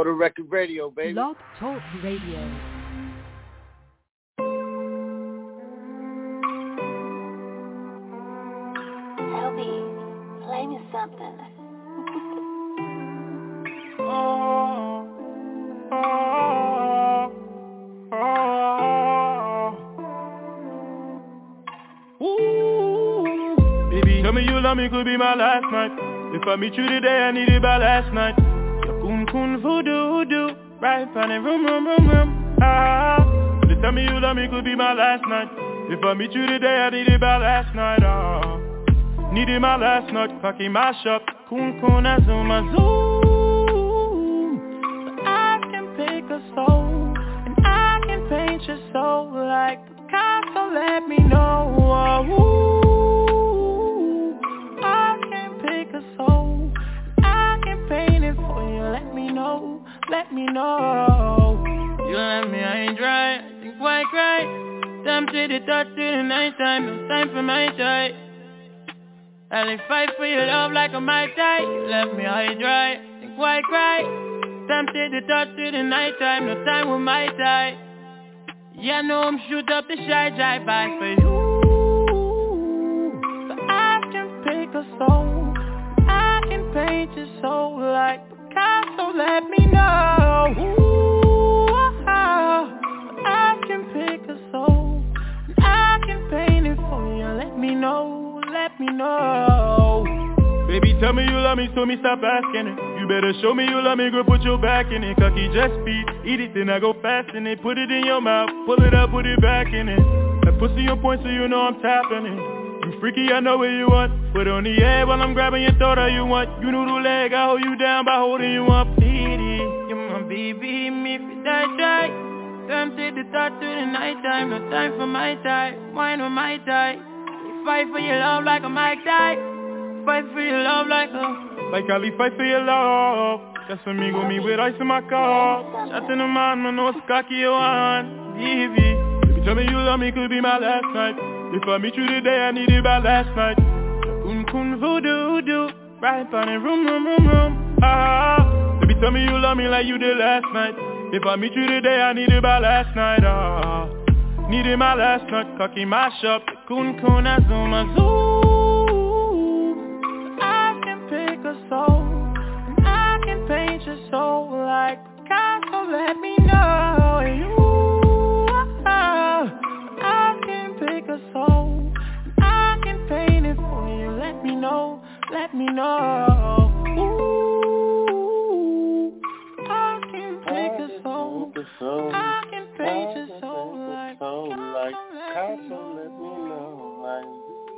For the Record Radio, baby. Blog Talk Radio. LB, play me something. Baby, tell me you love me, could be my last night. If I meet you today, I need it by last night. Kun voodoo, right on the room. They tell me you love me, could be my last night. If I meet you today, I need it by last night. Need it my last night, packing my shop. Kun azum. So I can pick a soul, and I can paint your soul like Picasso. Let me know. I can pick a soul, and I can paint it for you. Let me know. You left me, I ain't dry. I think why cry? Tempted to touch you the night time. No time for my tie. I'll fight for your love like a Mai Tai. You left me, I ain't dry. I think why cry? Tempted to touch you the night time. No time with my tie. Yeah, I know I'm shoot up the shy drive by for you. So I can pick a soul. I can paint your soul like Picasso, let me know. I can pick a soul, and I can paint it for you. Let me know. Baby, tell me you love me, so me stop asking it. You better show me you love me, girl, put your back in it. Cocky just speed, eat it, then I go fast in it. Put it in your mouth, pull it up, put it back in it. That pussy on point, so you know I'm tapping it. You freaky, I know what you want. Put on the air while I'm grabbing your throat, all you want. You know the leg, I hold you down by holding you up. You're my baby, me if you die. Tempted to touch through the night time. No time for my time, wine with my tie. You fight for your love like a Mike Die. Fight for your love like Ali, fight for your love. Just for me, go me with ice in my car. Shot in the man, man, no cocky you want. Baby, tell me you love me, could be my last night. If I meet you today, I need it by last night. Kun voodoo, right on the room. Baby, tell me you love me like you did last night. If I meet you today, I need it by last night. Need it my last night, cocky my shop. Kun azum. I can pick a soul, and I can paint your soul like Picasso. Let me know. I can pick a soul, and I can paint it for you. Let me know. I can pick a soul, I can paint your soul like Picasso. Let me know.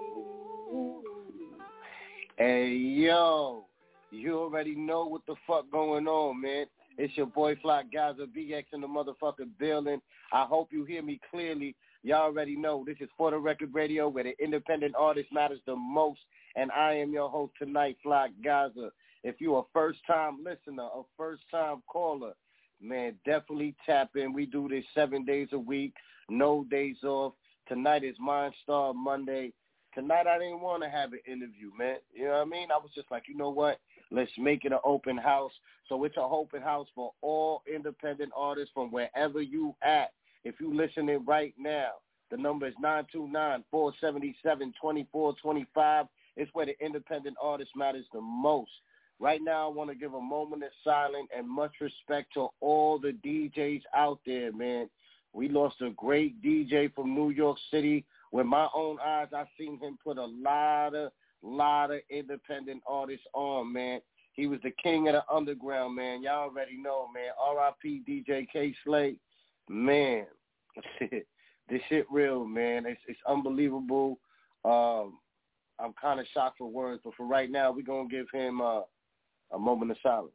Hey, yo, you already know what the fuck going on, man. It's your boy Fly Gaza, BX in the motherfucking building. I hope you hear me clearly. Y'all already know this is For the Record Radio, where the independent artist matters the most, and I am your host tonight, Fly Gaza. If you're a first-time listener, a first-time caller, man, definitely tap in. We do this 7 days a week, no days off. Tonight is Mindstar Monday. Tonight I didn't want to have an interview, man. You know what I mean? I was just like, you know what? Let's make it an open house. So it's an open house for all independent artists from wherever you at. If you listening right now, the number is 929-477-2425. It's where the independent artist matters the most. Right now, I want to give a moment of silence and much respect to all the DJs out there, man. We lost a great DJ from New York City. With my own eyes, I've seen him put a lot of independent artists on, man. He was the king of the underground, man. Y'all already know, man. R.I.P. DJ K-Slate. Man, this shit real, man. It's unbelievable. I'm kind of shocked for words, but for right now, we're going to give him a moment of silence.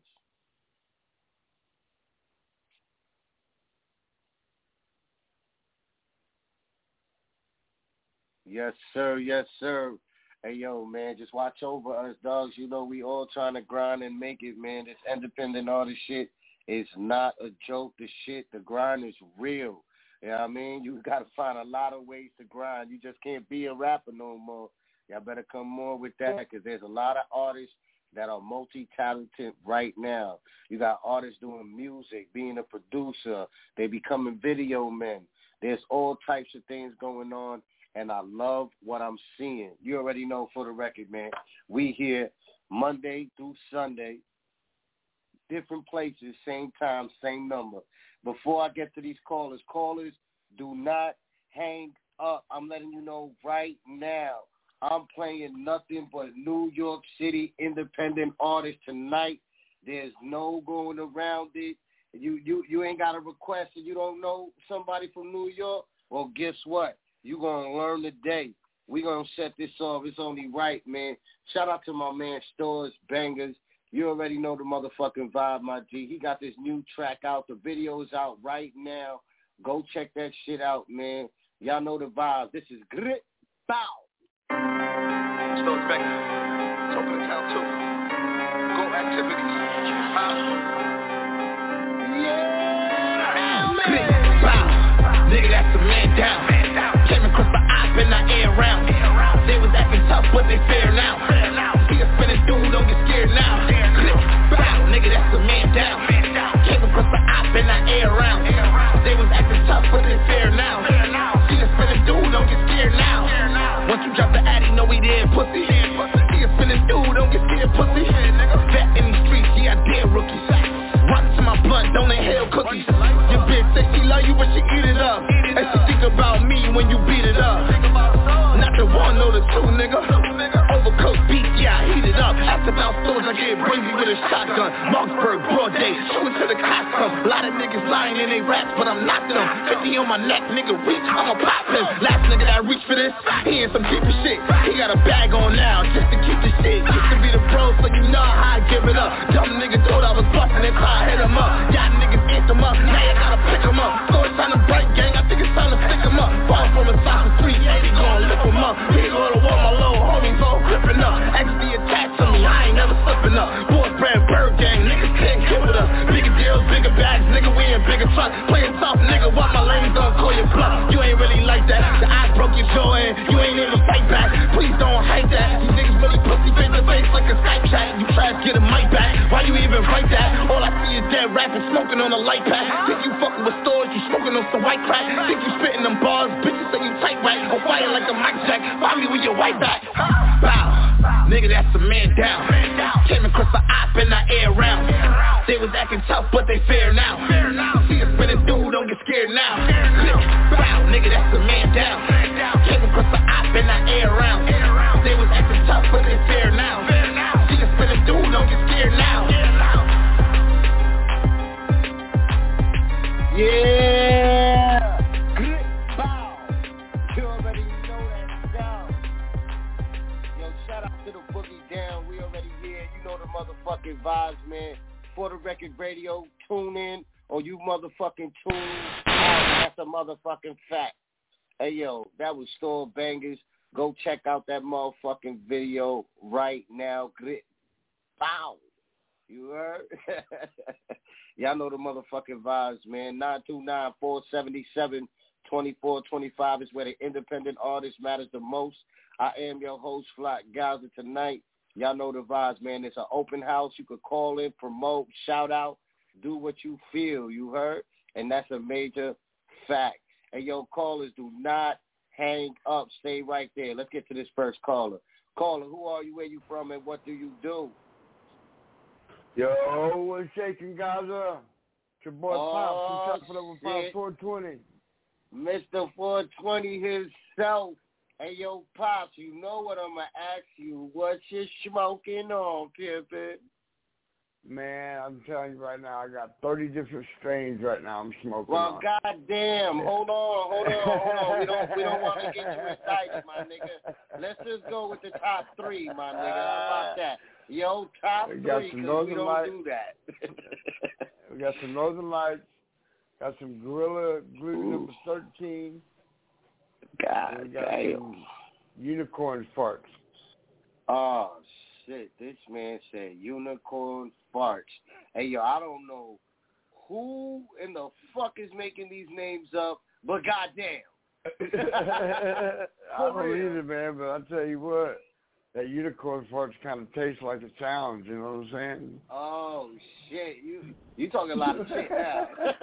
Yes, sir. Yes, sir. Hey, yo, man, just watch over us, dogs. You know, we all trying to grind and make it, man. This independent artist shit is not a joke. The grind is real. You know what I mean? You got to find a lot of ways to grind. You just can't be a rapper no more. Y'all better come more with that because there's a lot of artists that are multi-talented right now. You got artists doing music, being a producer. They becoming video men. There's all types of things going on, and I love what I'm seeing. You already know, for the record, man, we here Monday through Sunday, different places, same time, same number. Before I get to these callers, do not hang up. I'm letting you know right now. I'm playing nothing but New York City independent artists tonight. There's no going around it. You ain't got a request and you don't know somebody from New York? Well, guess what? You're going to learn today. We're going to set this off. It's only right, man. Shout out to my man Stores Bangers. You already know the motherfucking vibe, my G. He got this new track out. The video is out right now. Go check that shit out, man. Y'all know the vibe. This is Grit Bow. Stores Bangers. Talking to town, too. Go activities. Yeah. Bow. Nigga, that's a man down. Came across the op in the air round. They was acting tough, but they fair now. See a spinning dude, don't get scared now. Bow. Nigga, that's a man down. Came across the op in the air round. They was acting tough, but they fair now. See a spinning dude, don't get scared now. Once you drop the addy, know we there, pussy. See a spinning dude, don't get scared, pussy. Vet in these streets, yeah, I dare rookies. Rock to my blunt, don't inhale cookies. Your bitch says she love you, but she eat it up. And she think about me when you beat it up. Not the one, no the two, nigga. Overcooked beef, yeah, I heat it up. After about stores, I get crazy with a shotgun. Marksburg, broad day, shooting to the cops come. A lot of niggas lying in they raps, but I'm knocking them. 50 on my neck, nigga, reach, I'ma pop him. Last nigga that reached for this, he in some deeper shit. He got a bag on now, just to keep the shit. Used to be the bro, so you know how I give it up. Dumb nigga thought I was busting it, so I hit him up. Y'all niggas ate them up, now you gotta pick him up. So it's time to break, gang, I think it's time to stick him up. Ball from a side of 380, gon' lift him up. We go to war, my little homies all gripping up. XD attached to me, I ain't never slipping up. Boys brand bird gang, niggas can't get with us. Bigger deals, bigger bags, nigga, we in bigger trucks. Playing tough, nigga, while my lanes don't call your bluff. You ain't really like that, the eye broke your jaw and you ain't even fight back. Please don't hate that, you niggas really pussy face to face like a Skype chat. You try to get a mic back, why you even write that? All I see is dead rapping, smoking on a light pack. Think you fucking with stores, you smoking on some white crack. Think you spitting them bars, bitches say you tight right. On fire like a mic check, find me with your white back. Bow, nigga, that's a man down. Came across the op in the air round. They was acting tough, but they fair now. See a spinning dude, don't get scared now. Bow, nigga, that's a man down. Came across the op in the air round. They was acting tough, but they fair now. See a spinning dude, don't get scared now. Yeah. Grit Bow. You already know that sound. Yo, shout out to the Boogie Down. We already here. You know the motherfucking vibes, man. For the Record Radio, tune in or you motherfucking tune out. That's a motherfucking fact. Hey, yo, that was Store Bangers. Go check out that motherfucking video right now. Grit Bow. You heard? Y'all know the motherfucking vibes, man. 929-477-2425 is where the independent artist matters the most. I am your host, Flock Gaza, tonight. Y'all know the vibes, man. It's an open house. You could call in, promote, shout out, do what you feel, you heard? And that's a major fact. And, yo, callers, do not hang up. Stay right there. Let's get to this first caller. Caller, who are you, where you from, and what do you do? Yo, what's shaking, Gaza? It's your boy Pop from Chocolate Over 420. Mr. 420 himself. Hey, yo, Pops, you know what I'm going to ask you. What you smoking on, Pippin? Man, I'm telling you right now, I got 30 different strains right now I'm smoking on. Well, goddamn, hold on. We don't want to get you excited, my nigga. Let's just go with the top three, my nigga. How about that? Yo, top three, because we don't do that. We got some Northern Lights, got some Gorilla Glue number 13. God we got damn. Some Unicorn Farts. Oh, shit. This man said Unicorn Farts. Hey, yo, I don't know who in the fuck is making these names up, but goddamn. I don't either, man, but I'll tell you what. that unicorn farts kind of taste like it sounds. You know what I'm saying? Oh shit, you talking a lot of shit now.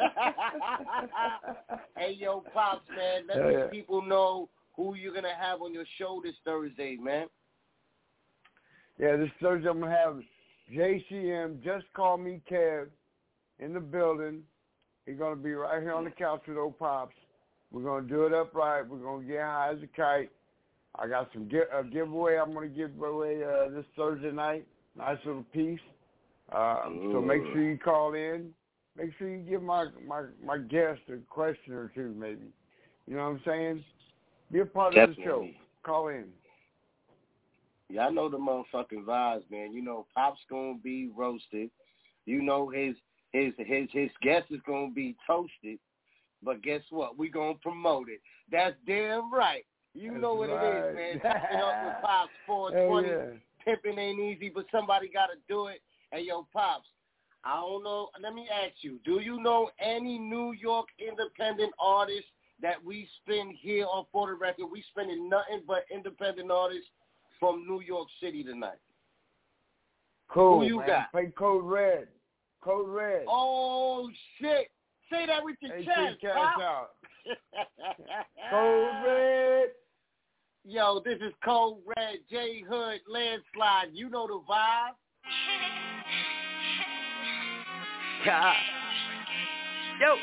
Hey yo, Pops, man, let the people know who you're gonna have on your show this Thursday, man. Yeah, this Thursday I'm gonna have JCM, Just Call Me Kev, in the building. He's gonna be right here on the couch with old Pops. We're gonna do it upright. We're gonna get high as a kite. I got some giveaway I'm going to give away this Thursday night. Nice little piece. So make sure you call in. Make sure you give my guest a question or two, maybe. You know what I'm saying? Be a part of the show. Call in. Yeah, I know the motherfucking vibes, man. You know, Pop's going to be roasted. You know, his guest is going to be toasted. But guess what? We're going to promote it. That's damn right. You know what it is, man. Tapping up with Pops 420. Yeah. Pimping ain't easy, but somebody got to do it. Hey, yo, Pops, I don't know. Let me ask you, do you know any New York independent artists that we spin here on For the Record? We spinning nothing but independent artists from New York City tonight. Cool, Who you man. got? Play Code Red. Code Red. Oh, shit. Say that with your chest, Pop. Code Red. Yo, this is Code Red, J Hood, Landslide. You know the vibe. Yeah. Yo.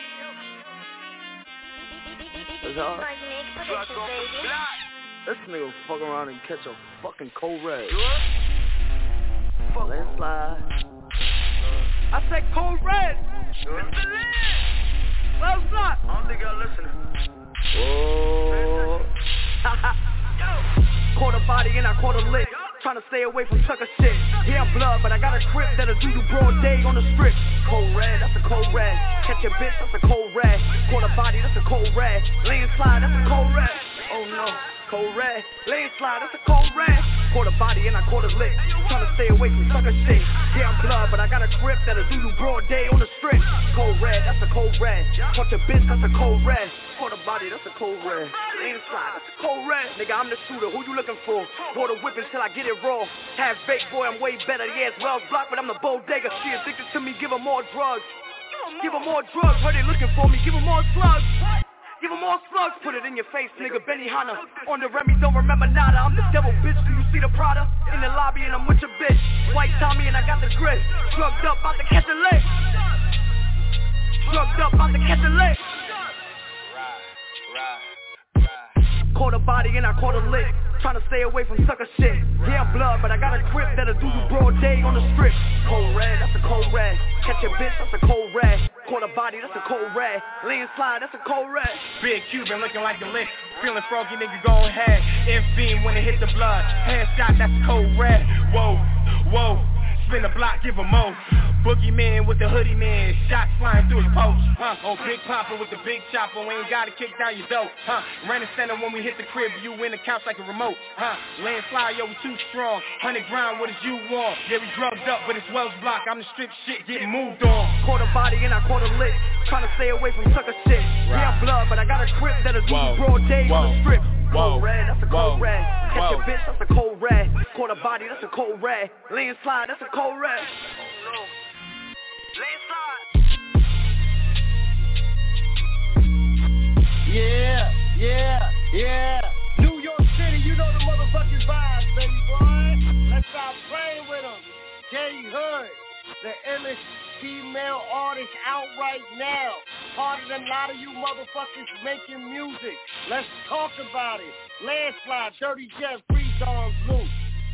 This nigga fuck around and catch a fucking Code Red. Landslide. I said Code Red. Well, not. I don't think y'all listening. Oh. Caught a body and I caught a lick. Trying to stay away from sucker shit. Yeah, I'm blood, but I got a grip that'll do you broad day on the strip. Code Red, that's a Code Red. Catch a bitch, that's a Code Red. Caught a body, that's a Code Red. Landslide, that's a Code Red. Oh no, Code Red. Landslide, that's a Code Red. Caught a body and I caught a lick. Trying to stay away from sucker shit. Yeah, I'm blood, but I got a grip that'll do you broad day on the strip. Code Red, that's a Code Red. Catch a bitch, that's a Code Red. Caught a body, that's a Code Red. Landslide, that's a Code Red. Nigga, I'm the shooter, who you looking for? Water whip until I get it raw. Half baked, boy, I'm way better. Yeah, it's Wells Block, but I'm the bodega. She addicted to me, give her more drugs. Give her more drugs, heard they looking for me, give her more slugs. Give her more slugs, put it in your face, nigga, Benny Hanna. On the Remy, don't remember nada. I'm the devil, bitch, do you see the Prada? In the lobby and I'm with your bitch. White Tommy and I got the grip. Drugged up, about to catch a lick. Drugged up, about to catch a lick. Caught a body and I caught a lick. Trying to stay away from sucker shit. Yeah, I'm blood, but I got a grip that'll do you broad day on the strip. Code Red, that's a Code Red. Catch a bitch, that's a Code Red. Caught a body, that's a Code Red. Landslide, that's a Code Red. Big Cuban looking like a lick. Feeling froggy, nigga, go ahead. Beam when it hit the blood. Headshot, that's a Code Red. Whoa, whoa. Spin the block, give him more. Boogeyman with the hoodie man. Shots flying through his post. Oh, Big Papa with the big chopper. We ain't got to kick down your dope. Ran the center when we hit the crib. You in the couch like a remote. Landslide, yo, we too strong. 100 grind, what is you want? Yeah, we drugged up, but it's Wells Block. I'm the strip shit getting moved on. Caught a body and I caught a lick. Trying to stay away from sucker shit. Yeah, I'm blood, but I got a grip that'll do you broad day on the strip. Code Red, that's a Code Red. Catch a bitch, that's a Code Red. Caught a body, that's a Code Red. Landslide, that's a Code Red. Oh no. Yeah. New York City, you know the motherfucking vibes, baby boy. Let's stop playing with them. J Hood, the illest female artist out right now. Harder than a lot of you motherfuckers making music. Let's talk about it. Landslide, Dirty Jeff, Free Dogs Loose.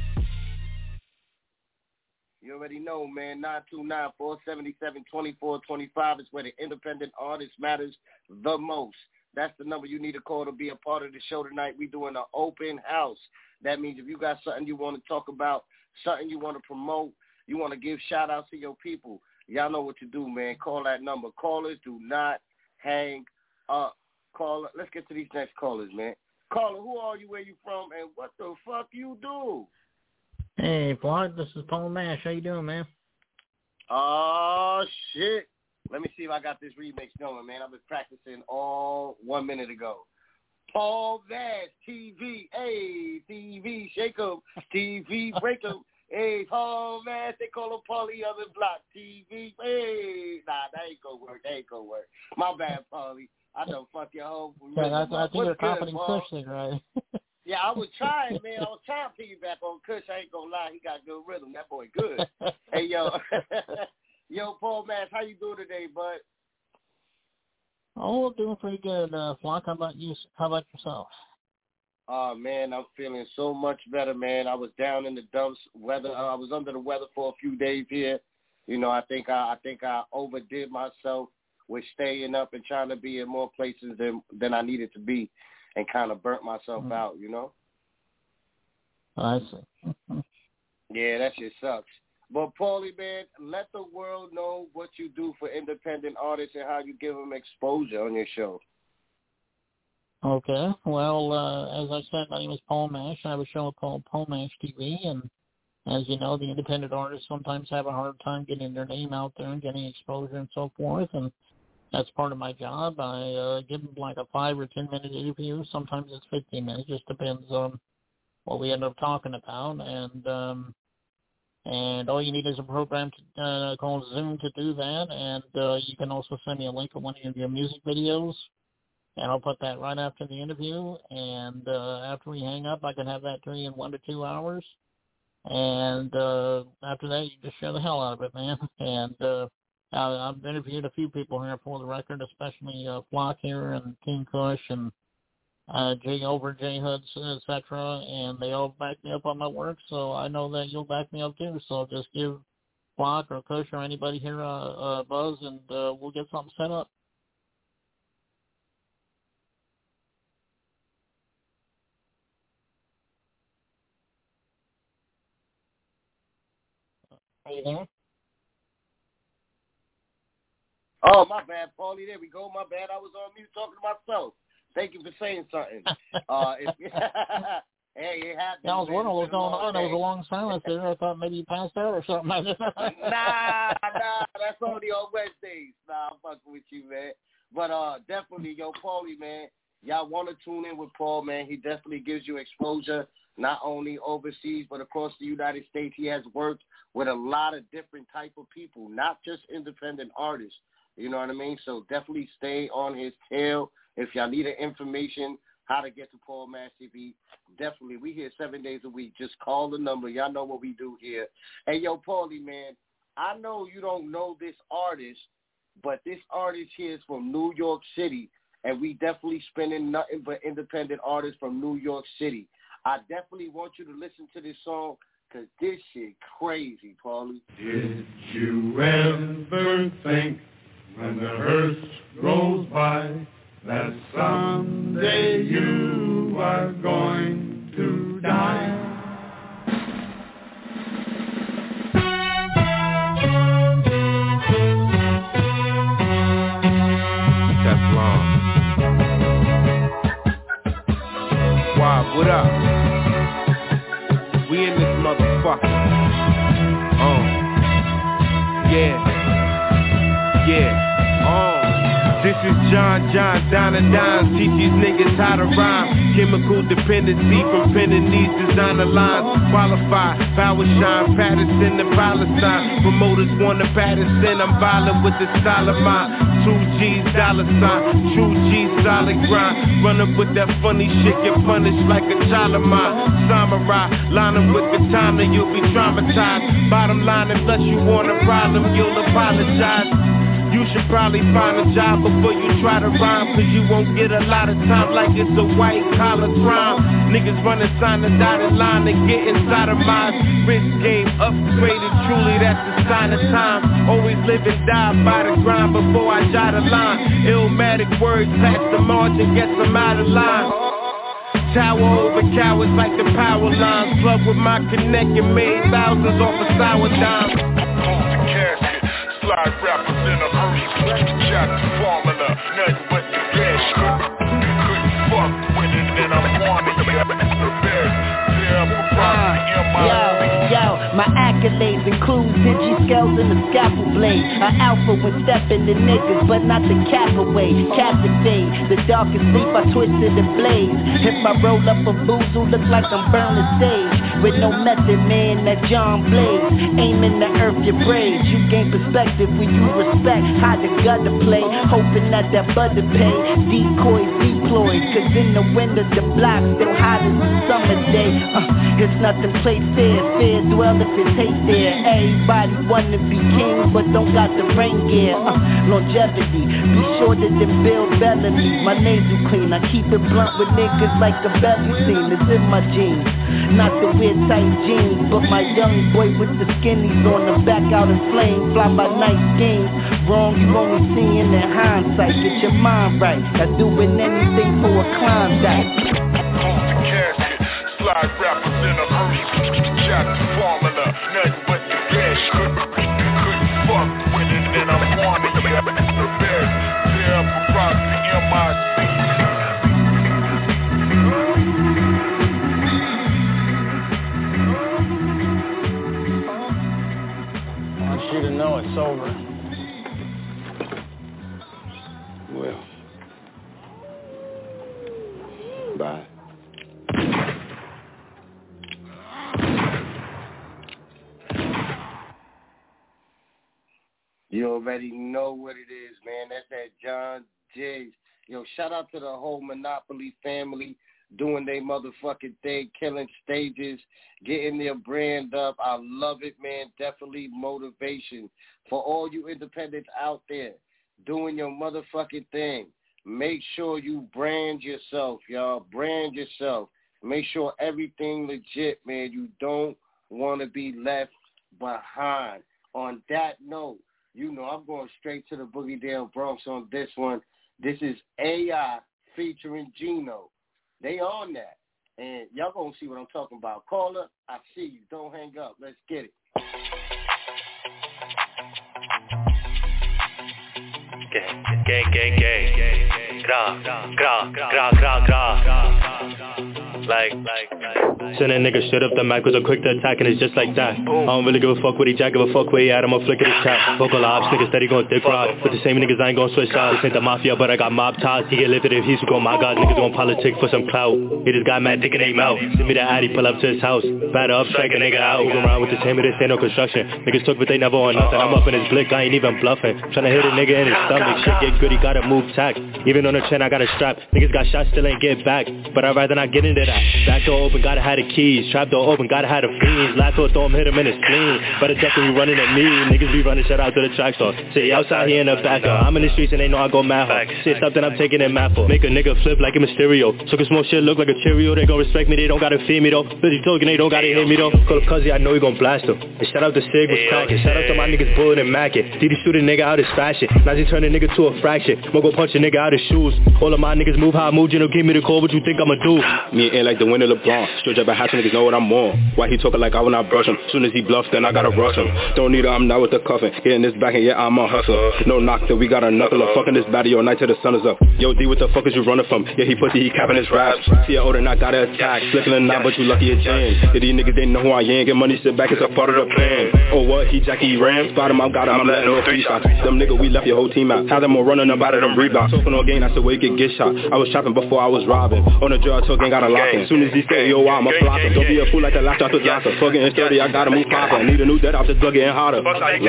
You already know, man. 929-477-2425 is where the independent artist matters the most. That's the number you need to call to be a part of the show tonight. We're doing an open house. That means if you got something you want to talk about, something you want to promote, you want to give shout-outs to your people, y'all know what to do, man. Call that number. Callers, do not hang up. Caller, let's get to these next callers, man. Caller, who are you, where you from, and what the fuck you do? Hey, Vlog, this is Paul Nash. How you doing, man? Oh, shit. Let me see if I got this remix going, man. I've been practicing all 1 minute ago. Paul Nash, TV, hey, TV, shake 'em, TV, break 'em, hey, Paul Nash, they call him Paulie on the block, TV, hey, nah, that ain't gonna work, My bad, Paulie, I done fuck your whole. Yeah, I think you're copying Kush thing, right? Yeah, I was trying, man, to piggyback on Kush, I ain't gonna lie, he got good rhythm, that boy good. Hey, yo, Paul Nash, how you doing today, bud? Oh, doing pretty good, Flock. How about you? How about yourself? Man, I'm feeling so much better, man. I was down in the dumps. I was under the weather for a few days here. You know, I think I overdid myself with staying up and trying to be in more places than I needed to be, and kind of burnt myself out. You know. I see. Yeah, that shit sucks. But, Paulie, man, let the world know what you do for independent artists and how you give them exposure on your show. Okay. Well, as I said, my name is Paul Mash. I have a show called Paul Mash TV, and as you know, the independent artists sometimes have a hard time getting their name out there and getting exposure and so forth, and that's part of my job. I give them like a 5 or 10 minute interview. Sometimes it's 15 minutes. Just depends on what we end up talking about, and all you need is a program called Zoom to do that, and you can also send me a link of one of your music videos, and I'll put that right after the interview, and after we hang up, I can have that to you in 1 to 2 hours, and after that, you just share the hell out of it, man, and I've interviewed a few people here for the record, especially Flock here and King Kush and J Hoods, etc., and they all back me up on my work, so I know that you'll back me up too. So just give Flock or Kush or anybody here a buzz, and we'll get something set up. Are you there? Oh, my bad, Paulie. There we go. My bad. I was on mute talking to myself. Thank you for saying something. Hey, it happened. Yeah, I was wondering what was going on. There was a long silence there. I thought maybe you passed out or something. Nah, that's only on Wednesdays. Nah, I'm fucking with you, man. But definitely, Paulie, man, y'all want to tune in with Paul, man. He definitely gives you exposure, not only overseas, but across the United States. He has worked with a lot of different type of people, not just independent artists. You know what I mean? So definitely stay on his tail. If y'all need information how to get to Paul Mash TV, definitely. We here 7 days a week. Just call the number. Y'all know what we do here. Hey, Paulie, man, I know you don't know this artist, but this artist here is from New York City, and we definitely spinning nothing but independent artists from New York City. I definitely want you to listen to this song because this shit crazy, Paulie. Did you ever think when the hearse goes by that someday you are going to die? That's long. Wow, what up? We in this motherfucker. Yeah. This is John, Donna Dime. Teach these niggas how to rhyme. Chemical dependency from penning these designer lines. Qualified, power shine, Patterson and Palestine. Promoters want to Patterson, I'm violent with the style of mine. 2 G's, dollar sign, true G, solid grind. Run up with that funny shit, get punished like a child of mine. Samurai, line them with katana, you'll be traumatized. Bottom line, unless you want a problem, you'll apologize. You should probably find a job before you try to rhyme, cause you won't get a lot of time like it's a white collar crime. Niggas running sign the dotted line and get inside of mine. Risk game upgraded, truly that's the sign of time. Always live and die by the grind before I jot a line. Illmatic words past the margin, gets them out of line. Tower over cowards like the power lines. Plug with my connect and made thousands off a sour dime. Slide rappers in a hurry, jack formula, nothing but the best. Couldn't fuck with it, then I'm wanting you the best. Yo, my accolades include digi-scales and the scalpel blade. An alpha when stepping the niggas, but not the cap away. Captivate, the darkest sleep I twisted and blaze. If I roll up a boozle, look like I'm burning sage. With no method, man, that John Blaze. Aim in the earth, your braids. You gain perspective when you respect how the gutter play. Hoping that butter pay. Decoys deployed, cause in the winter the block still hot as a summer day. It's nothing play fair, fair dwell if it's hate there. Everybody wanna be king, but don't got the rain gear. Longevity, be shorter than Bill Bellamy. My nasal clean, I keep it blunt with niggas like a belly scene. It's in my jeans, not the weird tight jeans, but my young boy with the skinnies on the back out in flames. Fly by night schemes, wrong you only seeing in hindsight. Get your mind right, I'm doing anything for a Klondike. Slide rappers in a hurry, jack formula, nothing but the best. Couldn't fuck with it, and I'm wanting you. The best, they're up across the MIC. I want you to know it's over. Well, bye. You already know what it is, man. That's that John Jiggs. Yo, shout out to the whole Monopoly family doing their motherfucking thing, killing stages, getting their brand up. I love it, man. Definitely motivation for all you independents out there doing your motherfucking thing. Make sure you brand yourself, y'all. Brand yourself. Make sure everything legit, man. You don't want to be left behind. On that note, you know I'm going straight to the Boogie Down Bronx on this one. This is AI featuring Gino. They on that. And y'all going to see what I'm talking about. Caller, I see you. Don't hang up. Let's get it. Gang. Gra. Like. Send a nigga straight up the mic, cause I'm quick to attack and it's just like that. I don't really give a fuck what he jack, give a fuck where he at, I'ma flick at his chat. Vocal ops, niggas steady gon' dick ride. But the same niggas I ain't gon' switch sides. This ain't the mafia, but I got mob ties. He get lifted if he's gon' my guys, niggas gon' politic for some clout. He just got mad thinking they mouth. Send me the addy, pull up to his house. Batter up, strike a nigga out. Moving around with this hammer, this ain't no construction. Niggas took but they never on nothing. I'm up in his blick, I ain't even bluffing. Tryna hit a nigga in his stomach. Shit get good, he gotta move tack. Even on the chin, I got a strap. Niggas got shot, still ain't get back. But I'd rather not get into that. Back door open, gotta have the keys. Trap door open, gotta have the fiends. Last door throw him, hit him in his spleen. Better check when you running at me. Niggas be running, shout out to the track store. Say outside here in the back. I'm in the streets and they know I go mad hard. Shit stuff that I'm taking in mad for. Make a nigga flip like a Mysterio. So can small shit look like a Cheerio. They gon' respect me, they don't gotta fear me though. Busy talking, they don't gotta hear me though. Call up Cuzzy, I know he gon' blast him. And shout out to Sig was cracking. Shout out to my niggas Bullet and Mackin. Did he shoot a nigga out his fashion? Now he turn a nigga to a fraction. Mo go punch a nigga out his shoes. All of my niggas move how I move, you know, give me the call, what you think I'ma do? Me and like the winner LeBron. Straight up a hat, niggas know what I'm on. Why he talking like I will not brush him? Soon as he bluffs, then I gotta rush him. Don't need her, I'm not with the cuffin'. Getting this back and yeah, I'm a hustler. No knock till we got a knuckler. Fucking this baddie all night till the sun is up. Yo, D, what the fuck is you running from? Yeah, he pussy, he capping his raps. See ya older, not gotta attack. Flicking a knot, but you lucky at James. Yeah, these niggas, they know who I am. Get money, sit back, it's a part of the plan. Oh, what? He Jackie Ram? Spot him, I got him, I'm letting off 3 shots. Them nigga, we left your whole team out. Had them all running up out of them rebounds. Talking on game, that's the way you get shot. I was shopping before I was robbing. On the drug, talk ain't got a lock in. Soon as he say, yo, I'ma block him. Don't be a fool like the last shot to Johnson. Fucking in 30, I gotta move proper. Need a new dead off this drug getting harder. Like,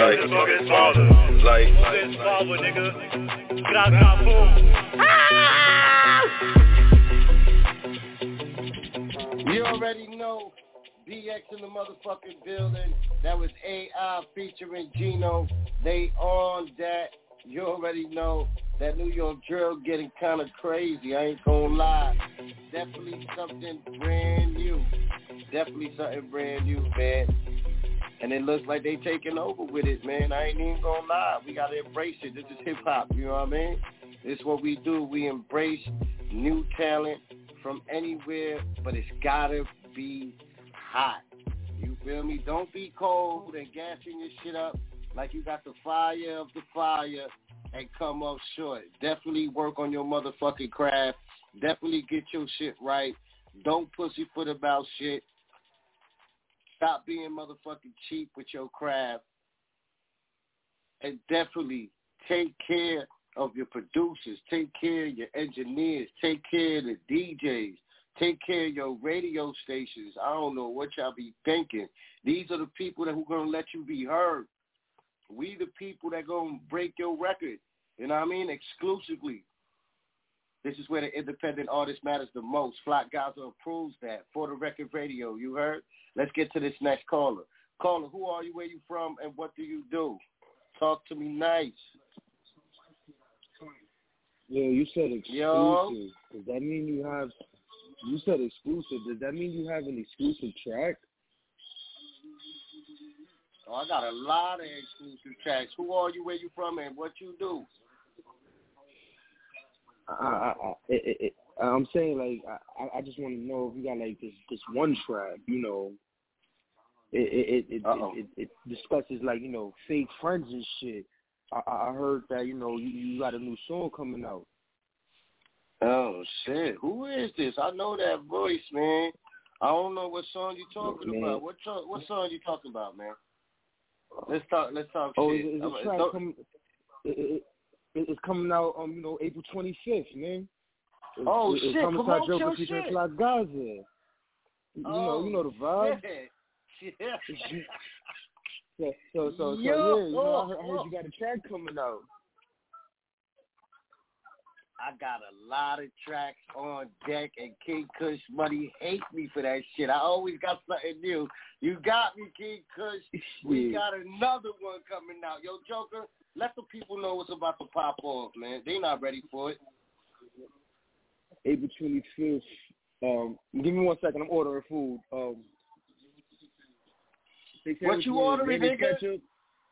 you already know, BX in the motherfucking building. That was AI featuring Gino. They on that. You already know that New York drill getting kind of crazy. I ain't gonna lie. Definitely something brand new. Definitely something brand new, man. And it looks like they taking over with it, man. I ain't even gonna lie. We gotta embrace it. This is hip-hop, you know what I mean? This is what we do. We embrace new talent from anywhere, but it's gotta be hot. You feel me? Don't be cold and gassing your shit up like you got the fire of the fire and come up short. Definitely work on your motherfucking craft. Definitely get your shit right. Don't pussyfoot about shit. Stop being motherfucking cheap with your craft. And definitely take care of your producers. Take care of your engineers. Take care of the DJs. Take care of your radio stations. I don't know what y'all be thinking. These are the people that who going to let you be heard. We the people that going to break your record. You know what I mean? Exclusively. This is where the independent artist matters the most. Flock Gaza approves that. For the Record Radio, you heard? Let's get to this next caller. Caller, who are you, where you from, and what do you do? Talk to me nice. Yo, you said exclusive. Yo. Does that mean you have... You said exclusive. Does that mean you have an exclusive track? Oh, I got a lot of exclusive tracks. Who are you, where you from, and what you do? I'm saying, like, I just want to know if you got, like, this one track, you know. It discusses, like, you know, fake friends and shit. I heard that, you know, you got a new song coming out. Oh, shit. Who is this? I know that voice, man. I don't know what song you talking about. What song you talking about, man? Let's talk shit. It's coming out, you know, April 25th, man. It's shit. Promote your shit. shit. Like Gaza. You know the vibe. Yeah. So yeah, you know, I heard you got a track coming out. I got a lot of tracks on deck, and King Kush Money hate me for that shit. I always got something new. You got me, King Kush. We got another one coming out. Yo, Joker, let the people know what's about to pop off, man. They not ready for it. April 25th. Give me 1 second. I'm ordering food. What you ordering, nigga? Ketchup,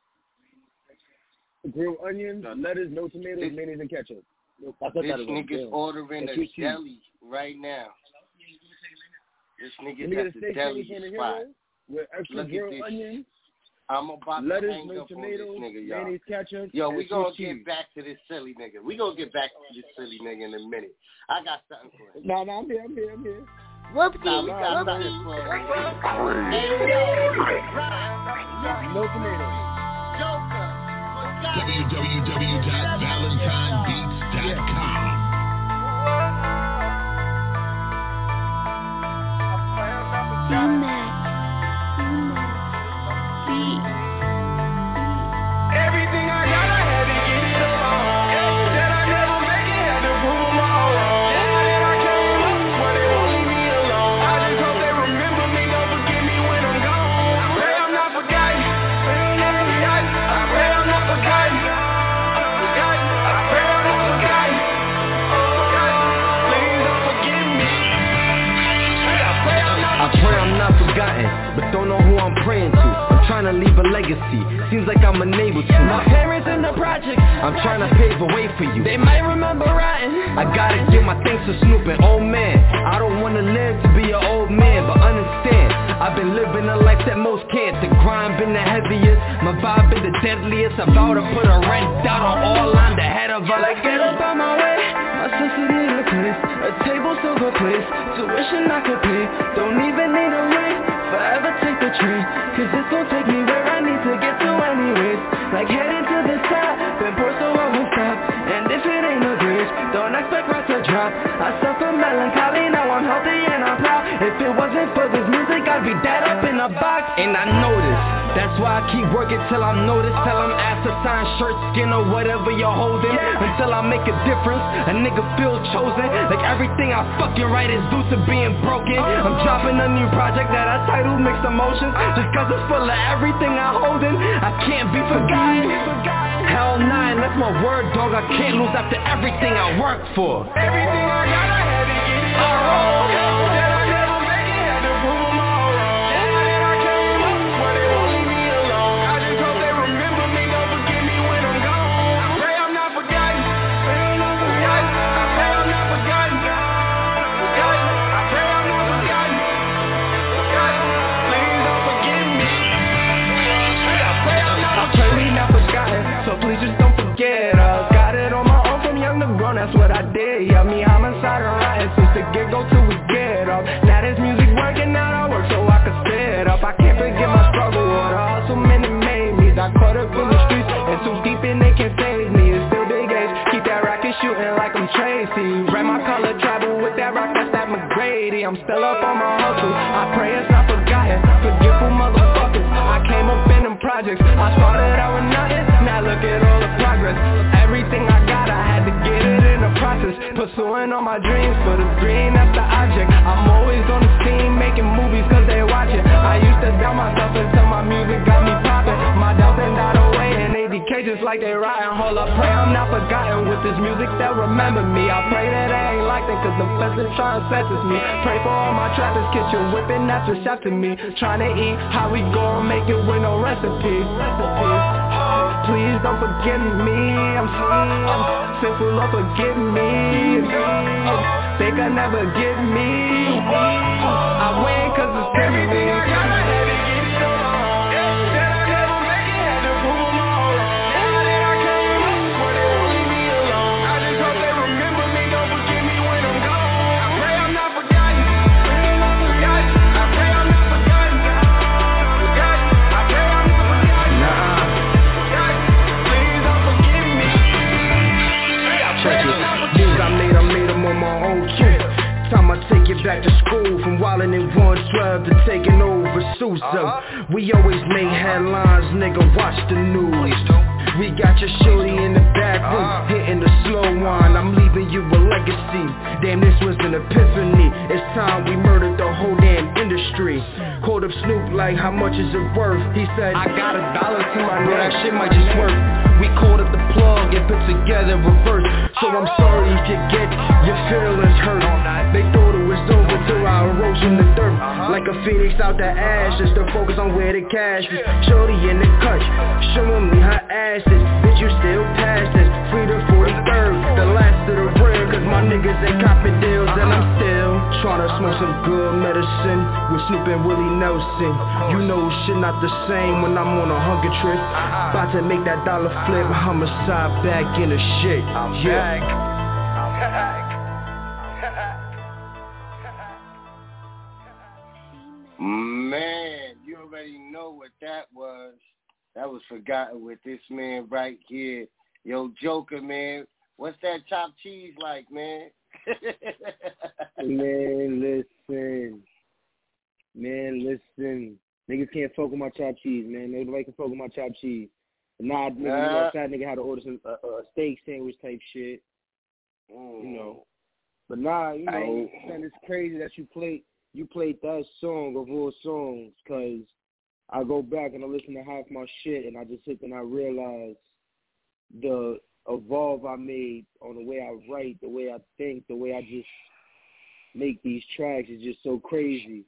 grilled onions, lettuce, no tomatoes, mayonnaise, and ketchup. This nigga's ordering a deli right now. This nigga's at the deli spot. With extra grilled onions. I'm about to hang up on this nigga, y'all. Ketchup, yo, we gonna get back to this silly nigga. We gonna get back to this silly nigga in a minute. I got something for him. No, I'm here. Whoopsie, we got something for him. Hey, yo, no tomatoes. Joker. www.valentinebeats.com. Everything I got, I had to get it alone. Said I never make it, had to prove them all wrong. Now that I came up, well, they won't leave me alone. I just hope they remember me, don't forget me when I'm gone. I pray I'm not forgotten. I pray I'm not forgotten. I pray I'm not forgotten. Please don't forget me. I pray I'm not forgotten, but don't know who I'm praying to. I'm trying to leave a legacy, seems like I'm unable to. My parents in the project, I'm trying to pave a way for you. They might remember rotten. I gotta give my thanks to Snoop and old man. I don't wanna live to be an old man, but understand, I've been living a life that most can't. The grind been the heaviest, my vibe been the deadliest. I vow to put a rent out on all lines ahead of us. Like get up on my way, my sisters need a place, a table so good place, tuition I could pay, don't even need a ring, forever take the train, cause it's gon' take me where I need to get to anyways. Like heading to the top, been poor so I won't stop, and if it ain't a bridge, don't expect right to drop. I suffer melancholy, now I'm healthy and I'm proud. If it wasn't for this music, I'd be dead up in a box. And I know this, that's why I keep working till I'm noticed, till I'm asked to sign shirt, skin or whatever you're holding, until I make a difference, a nigga feels chosen, like everything I fucking write is due to being broken. I'm dropping a new project that I titled Mixed Emotions, just cause it's full of everything I hold in, I can't be forgotten. Hell 9, that's my word, dog, I can't lose after everything I worked for. Everything I got, I had to get it all wrong. Said I never make it, had to prove them all wrong. Now that I came up, well, they won't leave me alone. I just hope they remember me, don't forget me when I'm gone. I pray I'm not forgotten. I pray I'm not forgotten. I pray I'm not forgotten. I pray I'm not forgotten. Please don't forget me. I pray I'm not forgotten. I pray we not forgotten, so please just don't forget us. Got it on my own from young to grown, that's what I did. Yeah, me homicide and riots, since the get go till we get up. Now this music working out, I work so I can sit up. I can't 180, I'm still up on my hustle. I pray it's not forgotten, forgetful motherfuckers. I came up in them projects, I started out with nothing. Now look at all the progress. Everything I got, I had to get it in the process. Pursuing all my dreams for the green, that's the object. I'm always on the scene, making movies cause they watch it. I used to doubt myself until my music got me popping. My doubts and died away in ADK just like they riding. Hold up, pray I'm not forgotten. With this music they'll remember me. I pray that they ain't like that cause the feds been trying to sentence me. Pray for all my trappers, kitchen whipping, that's a chef to me. Trying to eat, how we gon' make it with no recipe. Please don't forget me, I'm sinful, Lord forgive me. They can never get me. I win cause it's everything I got, I had to get it on. Said I never make it, had to prove them all wrong. Now that I came up, swear they won't leave me alone. I just hope they remember me, don't forget me when I'm gone. I pray I'm not forgotten, pray I'm not forgotten. I pray I'm not forgotten, I pray I'm not forgotten. Nah. I made them on my own trip. Time I take it back to school. From wildin' in 112 to taking over Sousa. We always make headlines, nigga, watch the news. We got your shorty in the back room, hitting the slow wine. I'm leaving you a legacy. Damn, this was an epiphany. It's time we murdered the whole damn industry. Called up Snoop like, how much is it worth? He said, I got $1 to my name, that shit might just work. We called up the plug and put together a verse. So I'm sorry if you get your feelings hurt. They thought it was over till I arose from the dirt. Like a phoenix out the ashes, to focus on where the cash was. Shorty in the cut, showing me her asses. Bitch, you still past this, free the 43rd. The last of the real, cause my niggas ain't copping deals. And I'm still trying to smoke some good medicine with Snoop and Willie Nelson. You know shit not the same when I'm on a hunger trip. About to make that dollar flip, homicide back in the shit. Yeah. Man, you already know what that was. That was Forgotten with this man right here. Yo, Joker, man. What's that chopped cheese like, man? Man, listen. Niggas can't fuck with my chopped cheese, man. Nobody can fuck with my chopped cheese. Nah, that nigga had to order some a steak sandwich type shit. You know. But nah, you know, man, it's crazy that you played that song of all songs, cause I go back and I listen to half my shit and I just sit and I realize the evolve I made on the way I write, the way I think, the way I just make these tracks is just so crazy.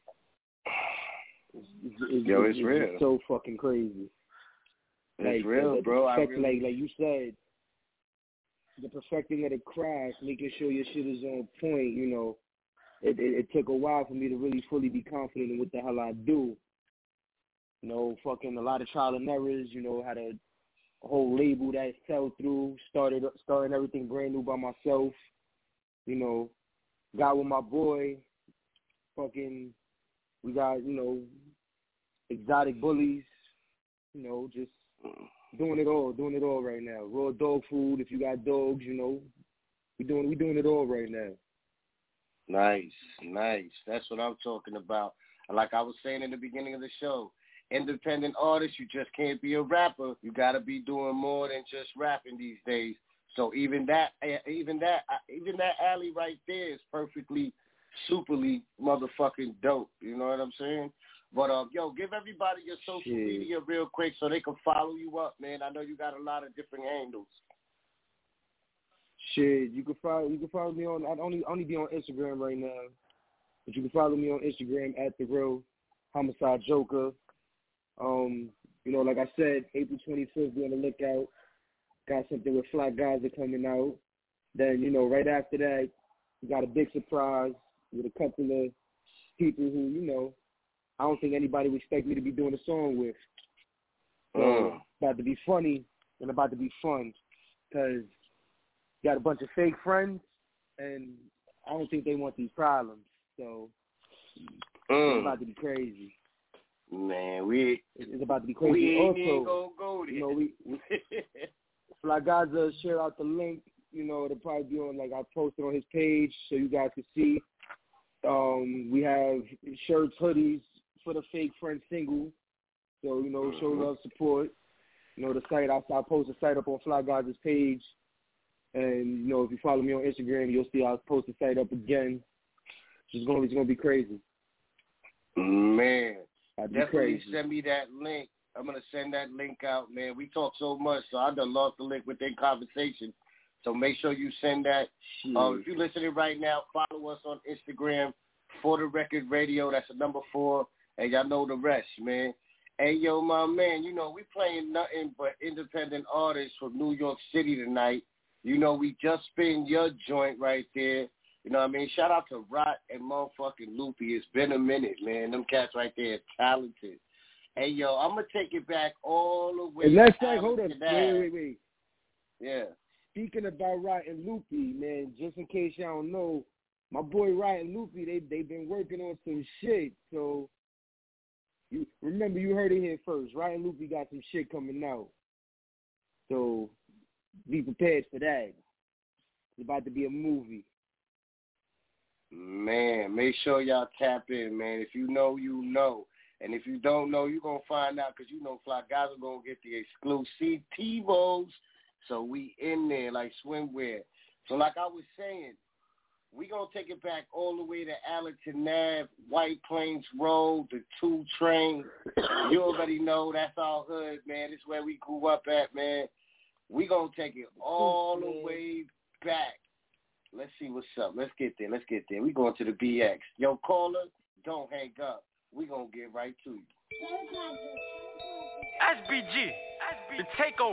It's real. It's so fucking crazy. It's real, bro. Like you said, the perfecting of the craft, making sure your shit is on point, you know. It took a while for me to really fully be confident in what the hell I do. You know, fucking a lot of trial and errors, you know, had a whole label that fell through, starting everything brand new by myself, you know, got with my boy, fucking, we got, you know, exotic bullies, you know, just doing it all right now. Raw dog food, if you got dogs, you know, we doing it all right now. Nice. That's what I'm talking about. Like I was saying in the beginning of the show, independent artist, you just can't be a rapper. You got to be doing more than just rapping these days. So even that alley right there is perfectly, superly motherfucking dope. You know what I'm saying? But yo, give everybody your social media real quick so they can follow you up, man. I know you got a lot of different handles. Shit, you can follow me on. I only be on Instagram right now, but you can follow me on Instagram at The Real Homicide Joker. You know, like I said, April 25th, be on the lookout. Got something with Fly Gaza coming out. Then, you know, right after that, we got a big surprise with a couple of people who, you know, I don't think anybody would expect me to be doing a song with. So, about to be funny and about to be fun, because got a bunch of fake friends, and I don't think they want these problems. So, it's about to be crazy. Man, it's about to be crazy. We also, ain't gonna go there. You know, we Fly Gaza share out the link. You know, it'll probably be on, like, I'll post it on his page so you guys can see. We have shirts, hoodies for the Fake Friend single. So, you know, show love, support. You know, the site, I'll post the site up on Fly Guys' page. And, you know, if you follow me on Instagram, you'll see I'll post the site up again. It's gonna be crazy. Man, definitely crazy. Send me that link. I'm going to send that link out, man. We talk so much, so I done lost the link within conversation. So make sure you send that. If you're listening right now, follow us on Instagram, For The Record Radio. That's the number 4. And y'all know the rest, man. Hey, yo, my man, you know, we playing nothing but independent artists from New York City tonight. You know, we just spin your joint right there. You know what I mean? Shout out to Rot and motherfucking Loopy. It's been a minute, man. Them cats right there are talented. Hey, yo, I'm going to take it back all the way. And let's say, hold on. Wait. Yeah. Speaking about Rot and Loopy, man, just in case y'all don't know, my boy Rot and Loopy, they've been working on some shit. So, you remember, you heard it here first. Rot and Loopy got some shit coming out. So, be prepared for that. It's about to be a movie. Man, make sure y'all tap in, man. If you know, you know. And if you don't know, you're going to find out because, you know, Fly Guys are going to get the exclusivos. So we in there like swimwear. So like I was saying, we going to take it back all the way to Allerton Ave, White Plains Road, the 2 train. You already know that's our hood, man. This is where we grew up at, man. We going to take it all the way back. Let's see what's up. Let's get there. We going to the BX. Yo, caller, don't hang up. We going to get right to you. SBG, the takeover.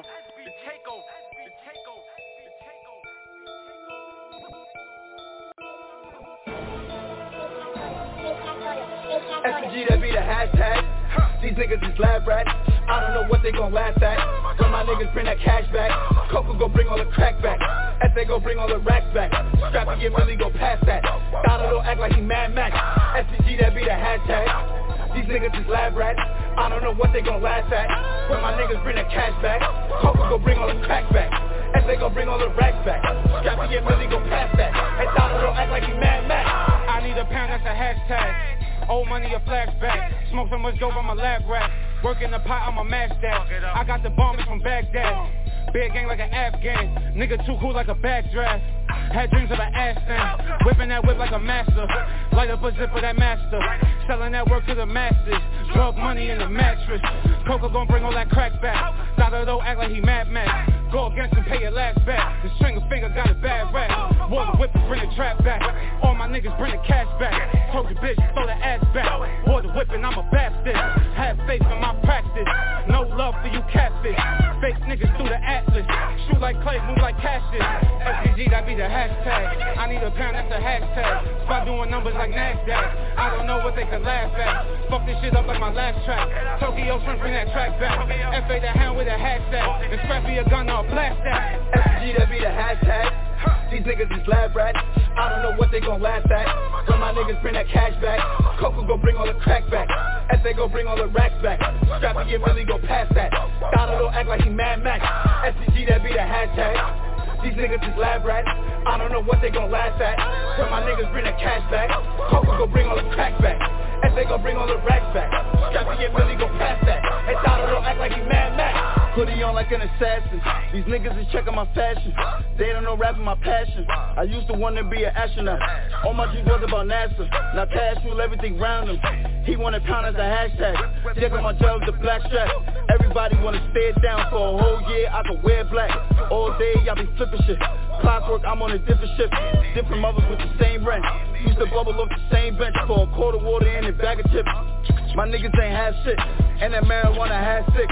SBG, that be the hashtag. These niggas is lab rats. I don't know what they gon' laugh at. When my niggas bring that cash back, Coco gon' bring all the crack back. SA gon' bring all the racks back. Scrappy and really go past that. Donald don't act like he Mad Max. SBG, that be the hashtag. These niggas is lab rats. I don't know what they gon' laugh at. When my niggas bring that cash back, Coco gon' bring all the crack back. SA gon' bring all the racks back. Scrappy and really go past that. And Donald don't act like he Mad Max. I need a pound, that's a hashtag. Old money, a flashback. Smoke so much dope, I'm a lab rat. Work in the pot, I'm a mash that. I got the bombers from Baghdad. Big gang like an Afghan. Nigga too cool like a backdraft. Had dreams of an ass stand. Whipping that whip like a master. Light up a zip for that master. Selling that work to the masses. Drug money in the mattress. Coco gon' bring all that crack back. Dollar don't act like he Mad Max. Go against him, pay your last back. The string of finger got a bad rap. Wore the whip and bring the trap back. All my niggas bring the cash back. Told your bitch, throw the ass back. Wore the whip and I'm a bastard. Have faith in my practice. No love for you catfish. Fake niggas through the atlas. Shoot like clay, move like Cassius. SBG, that be the hashtag. I need a pound, that's a hashtag. Start doing numbers like NASDAQ. I don't know what they can laugh at. Fuck this shit up like my last track. Tokyo Shrimp, bring that track back. FA the hand with a hashtag. And Scrappy a gun, I'll blast that. SBG, that be the hashtag. These niggas is lab rats. I don't know what they gon' laugh at. When my niggas bring that cash back, Coco gon' bring all the crack back. SA gon' bring all the racks back. Scrappy and really go past that. Donald don't act like he Mad Max. SBG, that be the hashtag. These niggas is lab rats. I don't know what they gon' laugh at. When my niggas bring that cash back, Coco gon' bring all the crack back. SA gon' bring all the racks back. Scrappy and really go past that. And Donald don't act like he Mad Max. Hoodie on like an assassin. These niggas is checking my fashion. They don't know rapping my passion. I used to want to be an astronaut. All my dreams was about NASA. Now cash rule everything round him. He wanna pound as a hashtag. Checking my drugs, the black strap. Everybody wanna stay down for a whole year. I can wear black. All day y'all be flipping shit. Clockwork, I'm on a different shift. Different mothers with the same rent. Used to bubble off the same bench for a quart of water and a bag of chips. My niggas ain't have shit. And that marijuana has sick.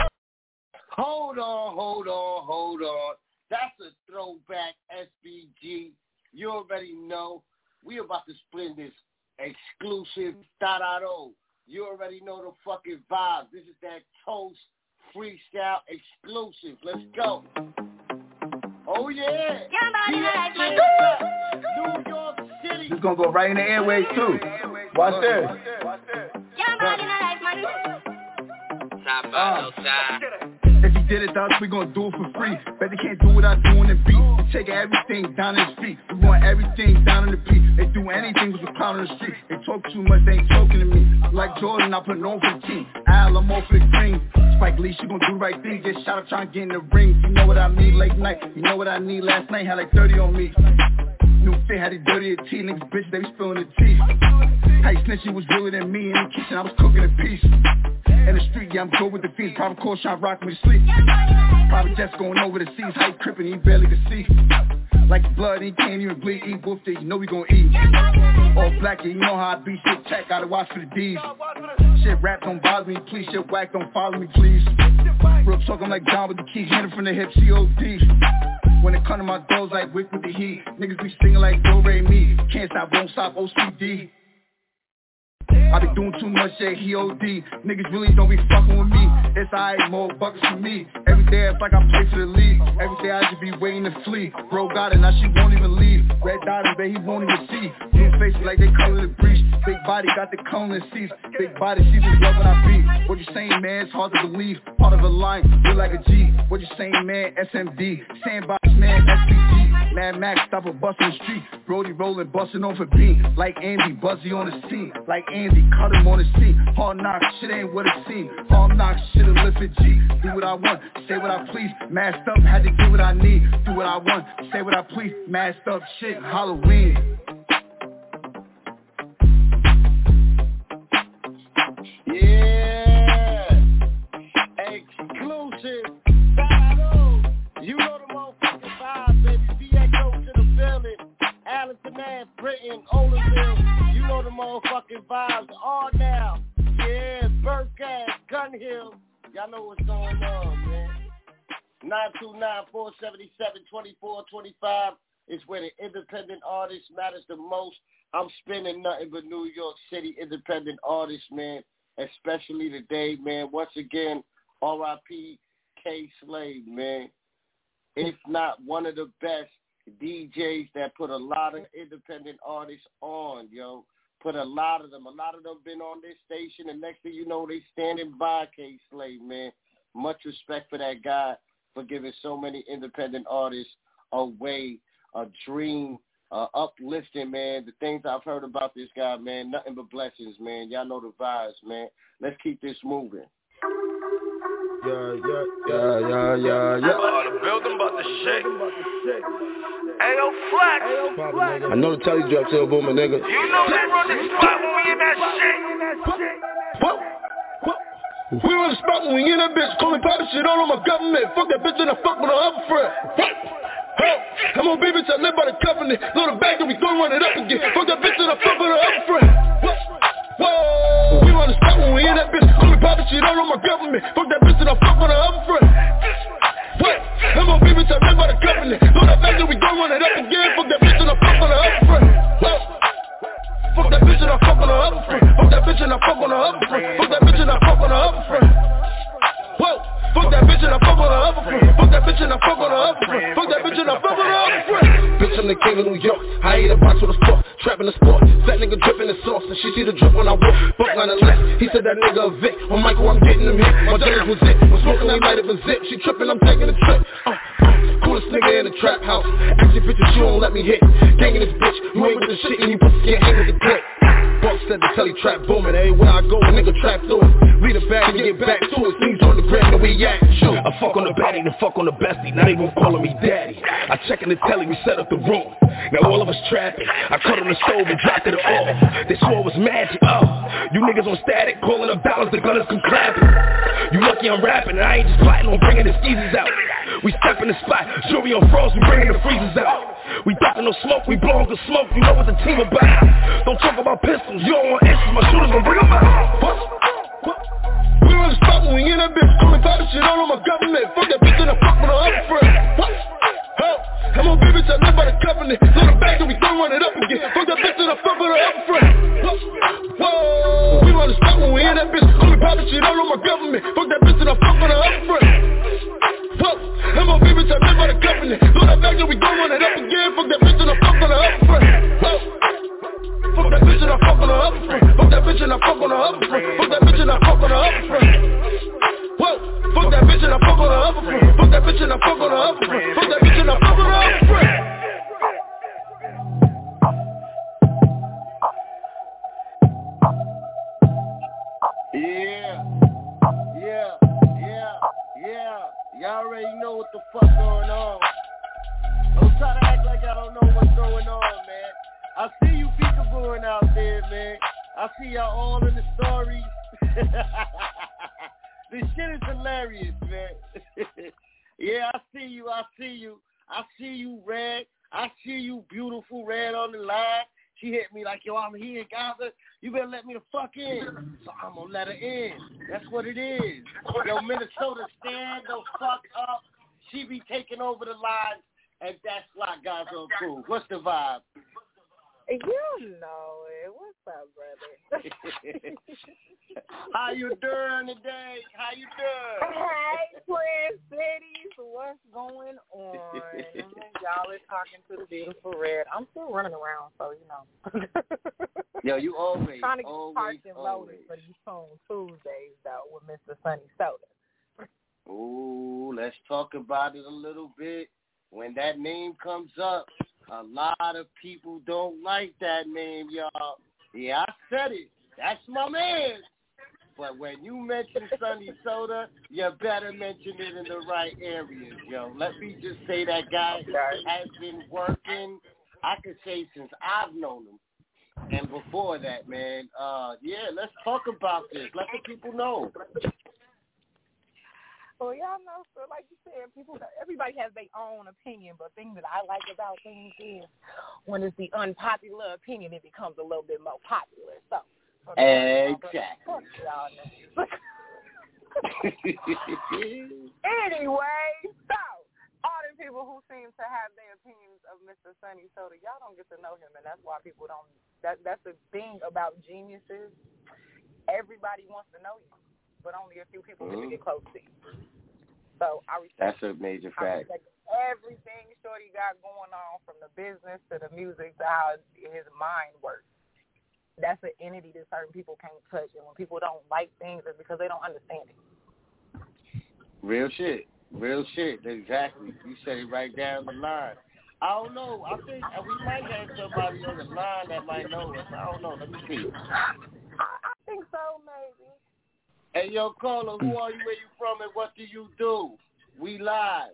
Hold on. That's a throwback, SBG. You already know. We about to split this exclusive Tararo. You already know the fucking vibe. This is that Toast freestyle exclusive. Let's go. Oh, yeah. New York City. It's gonna go right in the airways, too. Watch this. If he did it to us, we gon' do it for free. Bet they can't do what I do in the beat. take everything down in the street. We want everything down in the beat. They do anything with a clown on the street. They talk too much, they ain't talking to me. Like Jordan, I put on for the team. Al, I'm all for the green. Spike Lee, she gon' do the right thing. Get shot up trying to get in the ring. You know what I mean, late night. You know what I need, last night had like 30 on me. New fit had it dirty at tea. Niggas bitch, they be spilling the tea. How you snitch, he was realer than me. In the kitchen, I was cooking a piece. In the street, yeah, I'm good with the feet. Private core trying to rock me to sleep. Private jets going over the seas. How you crippin', he barely can see. Like blood, he can't even bleed. Eat wolf day, you know we gon' eat. All black, yeah, you know how I be. Shit check, gotta watch for the D's. Shit rap don't bother me, please. Shit whack, don't follow me, please. Real talk, I'm like John with the keys. Hit him from the hip, COD. When it come to my doors, like Wick with the heat. Niggas be singing like Do Re Mi. Can't stop, won't stop, OCD. I be doing too much shit, he OD. Niggas really don't be fucking with me. It's alright, more buckets for me. Every day it's like I play for the league. Every day I just be waiting to flee. Bro got it, now she won't even leave. Red dot and babe, he won't even see. Blue faces like they color the breach. Big body got the cone and seats. Big body, she just love when I beat. What you saying, man? It's hard to believe. Part of a line, feel like a G. What you saying, man? SMD. Sandbox, man, SPG. Mad Max, stop a bus on the street. Brody rolling, busting off a beat. Like Andy, Buzzy on the scene. Like Andy, cut him on the scene. Hard knocks, shit ain't what it seems. Hard knocks, shit'll lift a G. Do what I want, say what I please. Masked up, had to get what I need. Do what I want, say what I please. Masked up, shit, Halloween. Yeah, exclusive. You know the motherfucking vibes, baby. BXO to the building. Allison Ave, Britain, Olinville. You know the motherfucking vibes. All now. Yeah, Burkhead, Gun Hill. Y'all know what's going on, man. 929-477-2425 is where the independent artist matters the most. I'm spinning nothing but New York City independent artists, man. Especially today, man. Once again, R.I.P. K. Slade, man. If not one of the best DJs that put a lot of independent artists on, yo. Put a lot of them. A lot of them been on this station, and next thing you know, they standing by K. Slade, man. Much respect for that guy for giving so many independent artists a way, a dream, uplifting, man. The things I've heard about this guy, man, nothing but blessings, man. Y'all know the vibes, man. Let's keep this moving. Yeah. The building about to shake. Ayo, Flex. I know the telly drop till booming, nigga. You know we run the spot when we in that shit. What? We run the spot when we in that bitch. Calling private shit on my government. Fuck that bitch and I fuck with her other friend. Hey, I'm on baby, I live by the covenant. Load the bag and we gon' run it up again. Fuck that bitch and I fuck with her other friend. Whoa, we run the spot when we in that bitch. Calling private shit on my government. Fuck that bitch and I fuck with her other friend. What? I'm on baby, I live by the covenant. Load the bag and we gon' run it up again. Fuck that bitch and I fuck with her other friend. Fuck that bitch and I fuck with her other friend. Fuck that bitch and I fuck with her other friend. Fuck that bitch and I fuck with her other friend. Whoa. Fuck that bitch and I fuck with her other friend. Fuck that bitch and I fuck with her other friend. Fuck that bitch and I fuck with her other friend. Bitch, I'm the king of New York. I eat a box with a fork. Trapping the sport. Fat nigga dripping the sauce. And she see the drip when I walk. Fuck on the left. He said that nigga a Vic. On Michael, I'm getting him hit. My jealous was it. I'm smoking, I light up a zip. She tripping, I'm taking a trip. Coolest nigga in the trap house. Actually, bitches, you don't let me hit. Gang in this bitch. You ain't with the shit and you pussy can't hang with the clip. Boss said the telly trap booming. Everywhere I go, a nigga trap through it. Lead it back and get back to it. Sneeze on the ground and we at you. I fuck on the baddie, then fuck on the bestie. Now they gon' calling me daddy. I check in the telly, we set up the room. Now all of us trapping. I cut on the stove and dropped it off. They swore it was magic. You niggas on static, calling up dollars, the gunners come clapping. You lucky I'm rapping, and I ain't just plotting on bringing the skeezers out. We step in the spot, jury on froze, we bringing the freezers out. We ducking no smoke, we blowing the smoke, you know what the team about. Don't talk about pistols, you don't want answers, my shooters gon' bring them out. What? We run the spot when we in that bitch, calling private shit on my government. Fuck that bitch and I fuck with her other friend. What? I'm on baby, I live by the covenant. Load the bag and we gon' run it up again. Fuck that bitch and I fuck with her other friend. Whoa, we run the spot when we in that bitch, calling private shit on my government. Fuck that bitch and I fuck with her other friend. Whoa, I'm on baby, I live by the covenant. Load that bag and we gon' run it up again. Fuck that bitch and I fuck with her other friend. Fuck that bitch and I fuck with her other friend. Fuck that bitch and I fuck with her other friend. Fuck that bitch and I fuck with her other friend. Whoa, fuck that bitch and I fuck with her other friend. Fuck that bitch and I fuck with her other friend. Fuck that bitch and I fuck with her other friend. man. I see y'all all in the stories. This shit is hilarious, man. Yeah, I see you. I see you, Red. I see you, beautiful Red, on the line. She hit me like, yo, I'm here, Gaza. You better let me the fuck in. So I'm going to let her in. That's what it is. Yo, Minnesota, stand the fuck up. She be taking over the line, and that's like Gaza approved. What's the vibe? You know it. What's up, brother? How you doing today? How you doing? Hey, Twin Cities. What's going on? Y'all are talking to the beautiful Red. I'm still running around, so you know. Yo, you always, trying to get always, parked and loaded for these Tuesdays, though, with Mr. Sunny Soda. Ooh, let's talk about it a little bit. When that name comes up, a lot of people don't like that name, y'all. Yeah, I said it. That's my man. But when you mention Sunny Soda, you better mention it in the right areas, yo. Let me just say that guy has been working, I could say, since I've known him. And before that, man, yeah, let's talk about this. Let the people know. Well, y'all know, so like you said, everybody has their own opinion, but thing that I like about things is when it's the unpopular opinion, it becomes a little bit more popular. So exactly. Anyway, so all the people who seem to have their opinions of Mr. Sunny Soda, y'all don't get to know him, and that's why people don't. That's the thing about geniuses. Everybody wants to know you, but only a few people get to get close to you. So I respect. That's a major fact. I respect everything Shorty got going on, from the business to the music to how his mind works. That's an entity that certain people can't touch, and when people don't like things, it's because they don't understand it. Real shit. Exactly. You said it right down the line. I don't know. I think we might have somebody on the line that might know us. I don't know. Let me see. I think so, maybe. Hey, yo, caller, who are you, where you from, and what do you do? We live.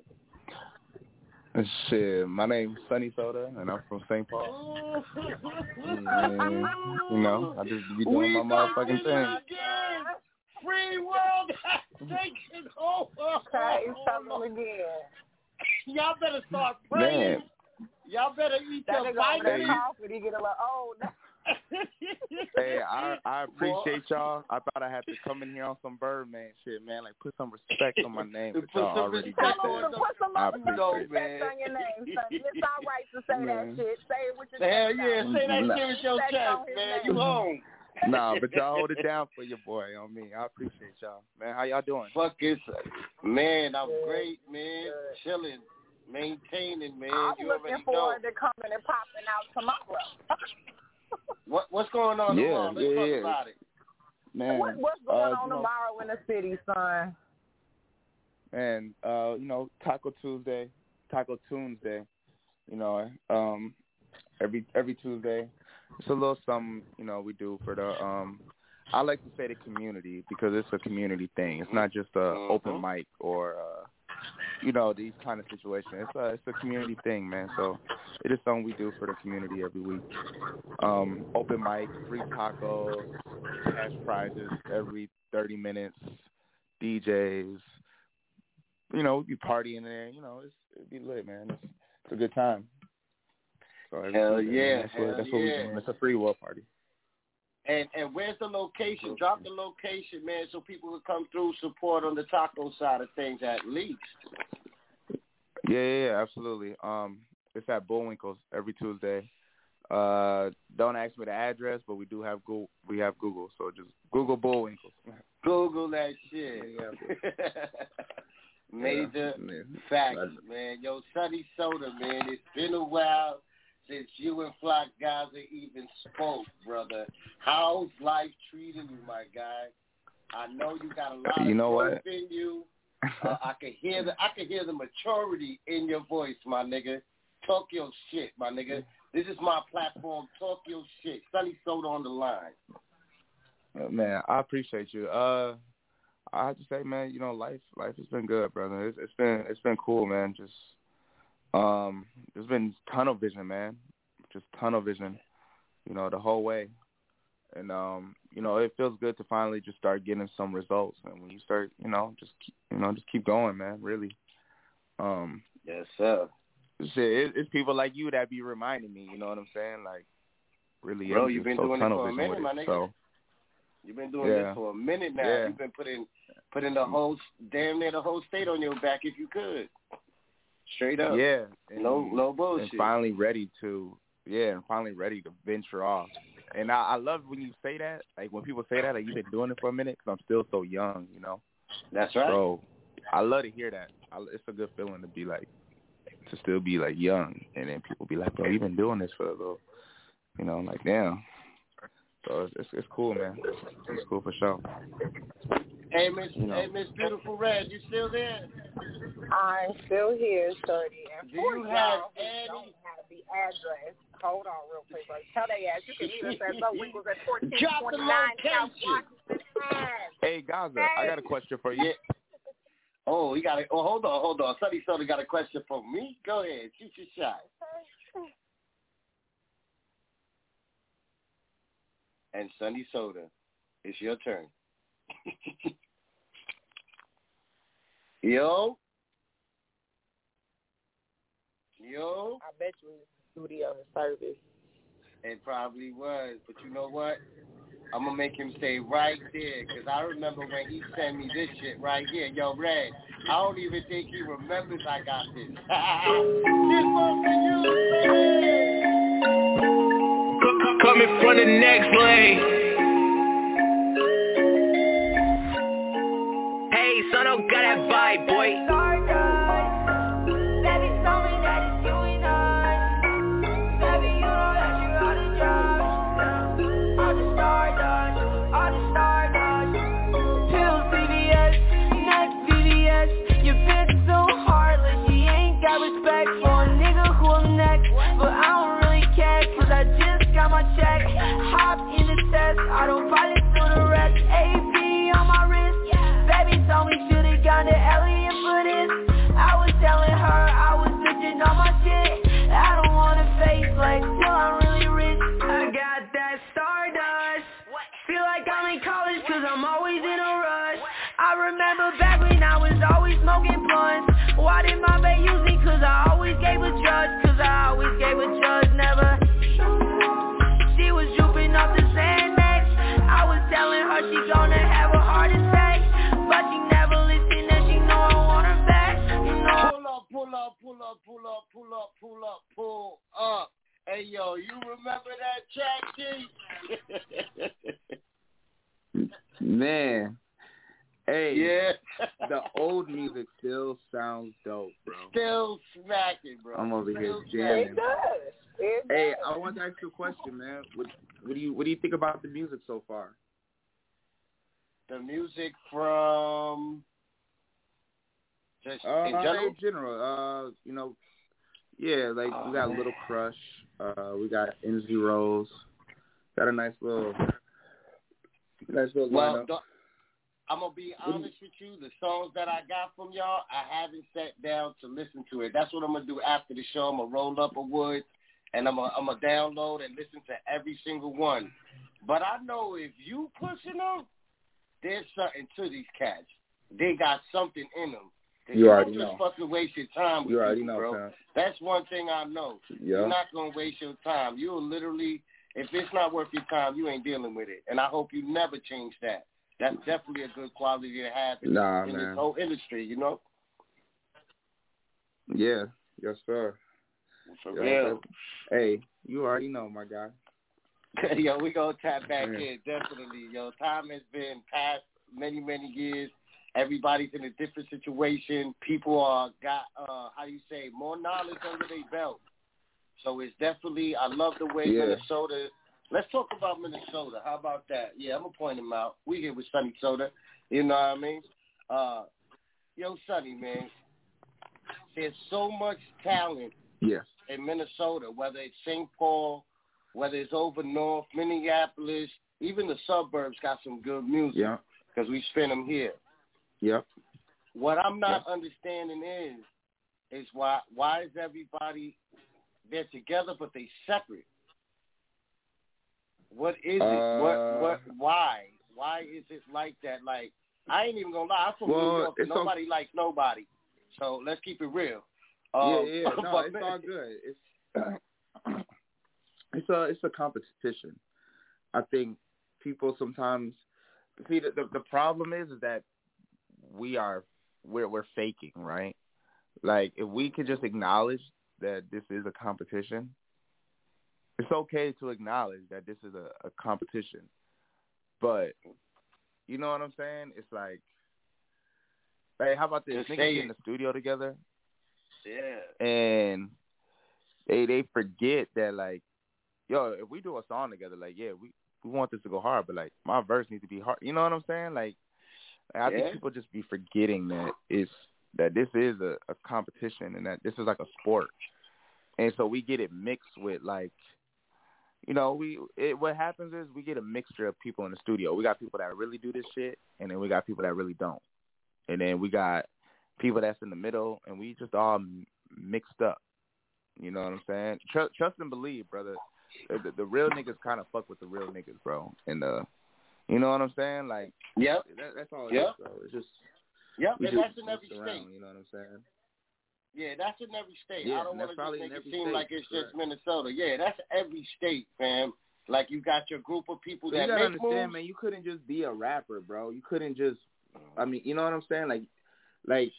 Shit, my name's Sunny Soda, and I'm from St. Paul. And, you know, I just be doing my motherfucking thing. Again. Free world has taken over. Okay, something again. Y'all better start praying. Man. Y'all better eat your vitamins. He get a little old. Hey, I appreciate y'all. I thought I had to come in here on some Birdman shit, man. Like, put some respect on my name, but y'all already did that. Put some motherfucking respect on your name, son. It's all right to say that shit. Say it with your chest. Hell yeah, out. say that shit with your chest, man. You home. Nah, but y'all hold it down for your boy on me. I appreciate y'all. Man, how y'all doing? Fuck it. Man, I'm great, man. Chilling. Maintaining, man. I'm you looking forward to coming and popping out tomorrow. What's going on tomorrow? Let's talk about it. Man, what's going on tomorrow in the city, son? Man, you know, Taco Tuesday. You know, every Tuesday. It's a little something, you know, we do for the I like to say the community, because it's a community thing. It's not just a open mic or you know, these kind of situations. It's a community thing, man. So it is something we do for the community every week. Open mic, free tacos, cash prizes every 30 minutes, DJs. You know, we be partying there. You know, it'd be lit, man. It's a good time. So hell yeah, that's what we do. It's a free world party. And where's the location? Drop the location, man, so people will come through, support on the taco side of things at least. Yeah, absolutely. It's at Bullwinkle's every Tuesday. Don't ask me the address, but we do have Google. We have Google, so just Google Bullwinkle's. Google that shit. Major facts, man. Yo, Sunny Soda, man. It's been a while since you and Flock Gaza even spoke, brother. How's life treating you, my guy? I know you got a lot of growth in you. I can hear the maturity in your voice, my nigga. Talk your shit, my nigga. This is my platform. Talk your shit. Sunny Soda on the line. Man, I appreciate you. I have to say, man, you know, life has been good, brother. It's been cool, man. Just there's been tunnel vision, man. Just tunnel vision, you know, the whole way. And it feels good to finally just start getting some results. And when you start, just keep going, man. Really. Yes, sir. It's people like you that be reminding me. You know what I'm saying? Like, really. Bro, you've been doing it for a minute, my nigga. So, you've been doing this for a minute now. Yeah. You've been putting the whole damn near the whole state on your back if you could. Straight up. Yeah. No bullshit. And finally ready to venture off. And I love when you say that. Like when people say that, like you've been doing it for a minute, because I'm still so young, That's right. So I love to hear that. It's a good feeling to be like, to still be like young, and then people be like, bro, you've been doing this for a little, like damn. So it's cool, man. It's cool for sure. Hey, Miss Beautiful Red, you still there? I'm still here, Shorty. And do you have don't have the address? Hold on real quick, bro. Tell they ass you can meet us at Low Winkles at 1429 South Washington Ave. Hey, Gaza, I got a question for you. Oh, he got it. Oh, hold on. Sonny Soda got a question for me. Go ahead, shoot your shot. And Sonny Soda, it's your turn. Yo. I bet you it was studio service. It probably was, but you know what? I'm going to make him stay right there, because I remember when he sent me this shit right here. Yo, Red, I don't even think he remembers I got this. This one for you. Coming from the next lane. Hey, son, don't got that vibe, boy. I don't fight it to the rest. AP on my wrist. Baby told me should've gone to Elliot for this. I was telling her I was bitching on my shit. I don't wanna face flex till I'm really rich. I got that stardust. Feel like I'm in college cause I'm always in a rush. I remember back when I was always smoking blunts. Why did my bae use me? Cause I always gave a judge. Never. She was drooping off the sand. I was telling her she gonna have a heart attack, but she never listened and she know I want her back. Pull up. Hey, yo, you remember that track, G? Man. Hey, yeah. The old music still sounds dope, bro. Still smacking, bro. I'm over here jamming. Hey, I want to ask you a question, man. What do you think about the music so far? The music from just in general? In general, yeah, like we got Little Crush, we got NZ Rose, got a nice little lineup. I'm going to be honest with you. The songs that I got from y'all, I haven't sat down to listen to it. That's what I'm going to do after the show. I'm going to roll up a wood, and I'm going to download and listen to every single one. But I know if you pushing them, there's something to these cats. They got something in them. You already don't know. Just fucking waste your time with you already people, know, bro. Sam. That's one thing I know. Yeah. You're not going to waste your time. You'll literally, if it's not worth your time, you ain't dealing with it. And I hope you never change that. That's definitely a good quality to have in this whole industry, you know? Yeah. Yes, sir. For real. Hey, you already know, my guy. Yo, we going to tap back in, definitely. Yo, time has been past many, many years. Everybody's in a different situation. People got, more knowledge under their belt. So it's definitely, I love the way Minnesota. Let's talk about Minnesota. How about that? Yeah, I'm going to point him out. We here with Sonny Soda. You know what I mean? Yo, Sonny, man, there's so much talent in Minnesota, whether it's St. Paul, whether it's over north, Minneapolis, even the suburbs got some good music because we spin them here. Yep. What I'm not understanding is why is everybody, they're together but they separate? What is it? What? Why? Why is it like that? Like, I ain't even gonna lie. I'm from New York. And nobody likes nobody. So let's keep it real. No, it's all good. It's a competition. I think people sometimes see the problem is that we're faking, right? Like, if we could just acknowledge that this is a competition, it's okay to acknowledge that this is a competition. But you know what I'm saying? It's like, hey, how about this? Niggas get in the studio together. Yeah. And they forget that, like, yo, if we do a song together, like, yeah, we want this to go hard, but like my verse needs to be hard. You know what I'm saying? Like, I think people just be forgetting that this is a competition and that this is like a sport. And so we get it mixed with, like, you know, what happens is we get a mixture of people in the studio. We got people that really do this shit, and then we got people that really don't. And then we got people that's in the middle, and we just all mixed up. You know what I'm saying? Trust and believe, brother. The real niggas kind of fuck with the real niggas, bro. And you know what I'm saying? Like, yep. That's all it is, bro. It's just, yep, and that's in every state. You know what I'm saying? Yeah, that's in every state. Yeah, I don't want to just make it seem state, like it's just Minnesota. Yeah, that's every state, fam. Like, you got your group of people that you gotta make understand, moves. man. You couldn't just be a rapper, bro. You couldn't just. I mean, you know what I'm saying? Like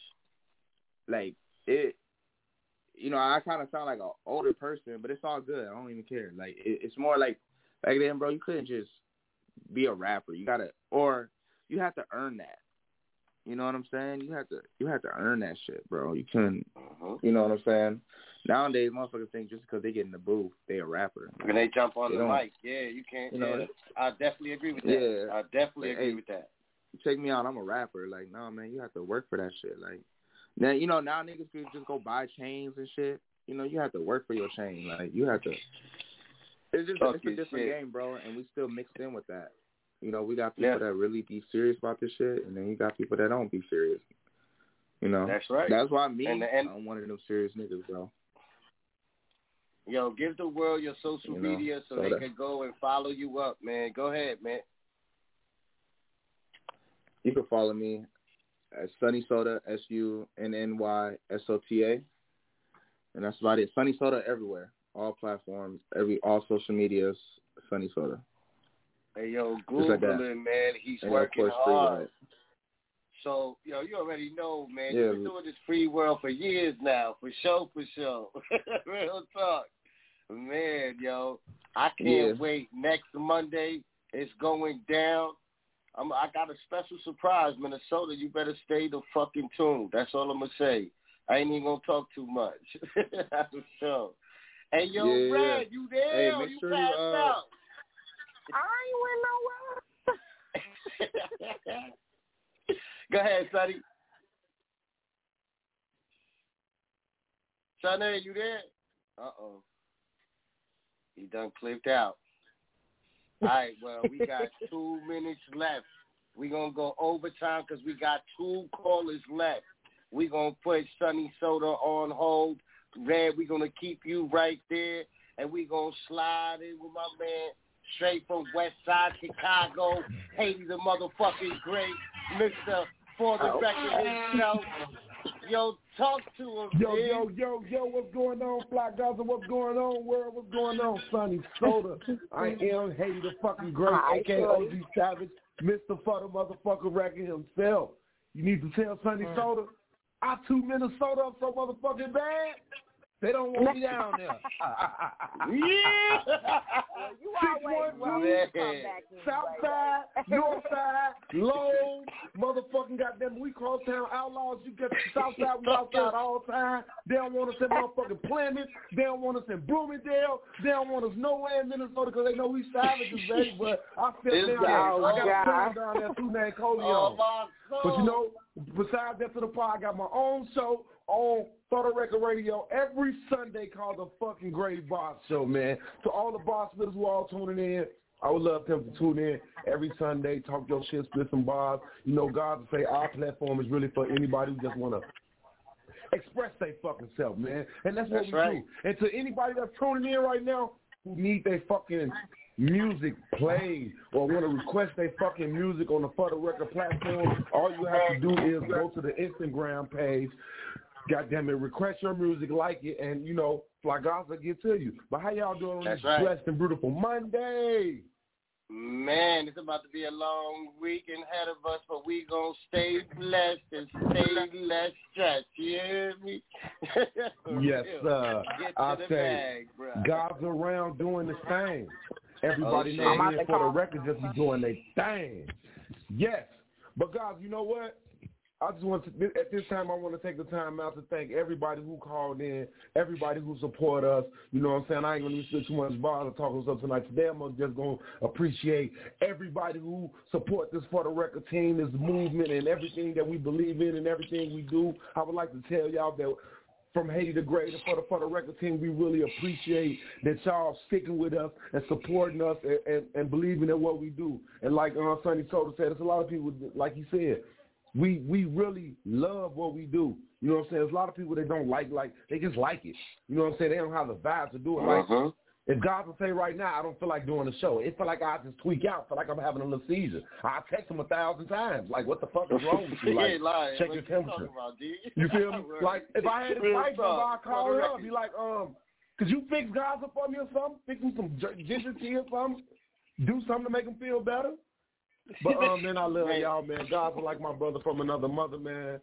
it. You know, I kind of sound like an older person, but it's all good. I don't even care. Like, it's more like back then, bro. You couldn't just be a rapper. You have to earn that. You know what I'm saying? You have to earn that shit, bro. You couldn't. You know what I'm saying? Nowadays, motherfuckers think just because they get in the booth, they a rapper. When they jump on the mic, yeah, you can't. You know, I definitely agree with that. Yeah, I definitely agree with that. Check me out. I'm a rapper. Like, no, man, you have to work for that shit. Like, now, you know, now niggas can just go buy chains and shit. You know, you have to work for your chain. Like, you have to. It's a different game, bro, and we still mixed in with that. You know, we got people that really be serious about this shit, and then you got people that don't be serious. You know, that's right. That's why I'm one of them serious niggas, bro. Yo, give the world your social media so they can go and follow you up, man. Go ahead, man. You can follow me at Sunny Soda, SUNNYSOTA, and that's about it. Sunny Soda everywhere, all platforms, all social medias. Sunny Soda. Hey, yo, Googling, man. He's working hard. Right. So, yo, you already know, man. You've been doing this free world for years now, for sure. Real talk. Man, yo, I can't wait. Next Monday, it's going down. I got a special surprise, Minnesota. You better stay the fucking tuned. That's all I'm going to say. I ain't even going to talk too much. That's for sure. Hey, yo, Red, you there? Hey, make you sure passed out? I ain't went nowhere. Go ahead, Sonny. Sonny, you there? Uh-oh. He done clipped out. All right, well, we got 2 minutes left. We're going to go overtime because we got 2 callers left. We're going to put Sunny Soda on hold. Red, we're going to keep you right there, and we're going to slide in with my man straight from West Side Chicago, Haiti the motherfucking great, Mr. For the Record himself. Yo, talk to him, Yo, what's going on, Fly Gaza? What's going on, world? What's going on, Sunny Soda? I am Haiti the fucking great, a.k.a. OG Savage, Mr. For the motherfucking Record himself. You need to tell Sunny Soda, I too Minnesota up so motherfucking bad. They don't want me down there. Yeah. Well, you always welcome to come back in. Southside, Northside, Low, motherfucking goddamn, we cross town outlaws. You get to Southside, we outside all the time. They don't want us in motherfucking Plymouth. They don't want us in Bloomingdale. They don't want us nowhere in Minnesota because they know we savages, baby. But I feel down there. I got a friend down there too named Coleon. But you know, besides that to the part, I got my own show on For the Record Radio every Sunday called the fucking Great Boss Show, man. To all the boss splitters who are all tuning in, I would love them to tune in every Sunday, talk your shit, split some bars. You know, God to say our platform is really for anybody who just want to express their fucking self, man. And that's what we do. And to anybody that's tuning in right now who need their fucking music played or want to request their fucking music on the For the Record platform, all you have to do is go to the Instagram page, goddamn it, request your music, like it, and, you know, Fly Gaza will get to you. But how y'all doing on this blessed and beautiful Monday? Man, it's about to be a long weekend ahead of us, but we gonna stay blessed and stay less stressed. You hear me? Yes, sir. I say, bag, God's around doing his thing. Everybody knows For the Record just be doing their thing. Yes, but guys, you know what? I just want to, at this time, I want to take the time out to thank everybody who called in, everybody who support us. You know what I'm saying? I ain't going to spend too much bother talking stuff tonight. Today, I'm just going to appreciate everybody who support this For the Record team, this movement, and everything that we believe in and everything we do. I would like to tell y'all that from Haiti to Gray to For the Record team, we really appreciate that y'all sticking with us and supporting us and believing in what we do. And like Sonny Soda said, there's a lot of people, like he said, we really love what we do. You know what I'm saying? There's a lot of people that don't like, they just like it. You know what I'm saying? They don't have the vibe to do it. Like, if God will say right now, I don't feel like doing the show. It feel like I just tweak out, feel like I'm having a little seizure. I text him 1,000 times. Like, what the fuck is wrong with you? Like, check your temperature. You feel me? Like, if I had his life, I'd call her up. Be like, could you fix Gaza for me or something? Fix him some ginger tea or something? Do something to make him feel better? But man, I love y'all, man. God's like my brother from another mother, man.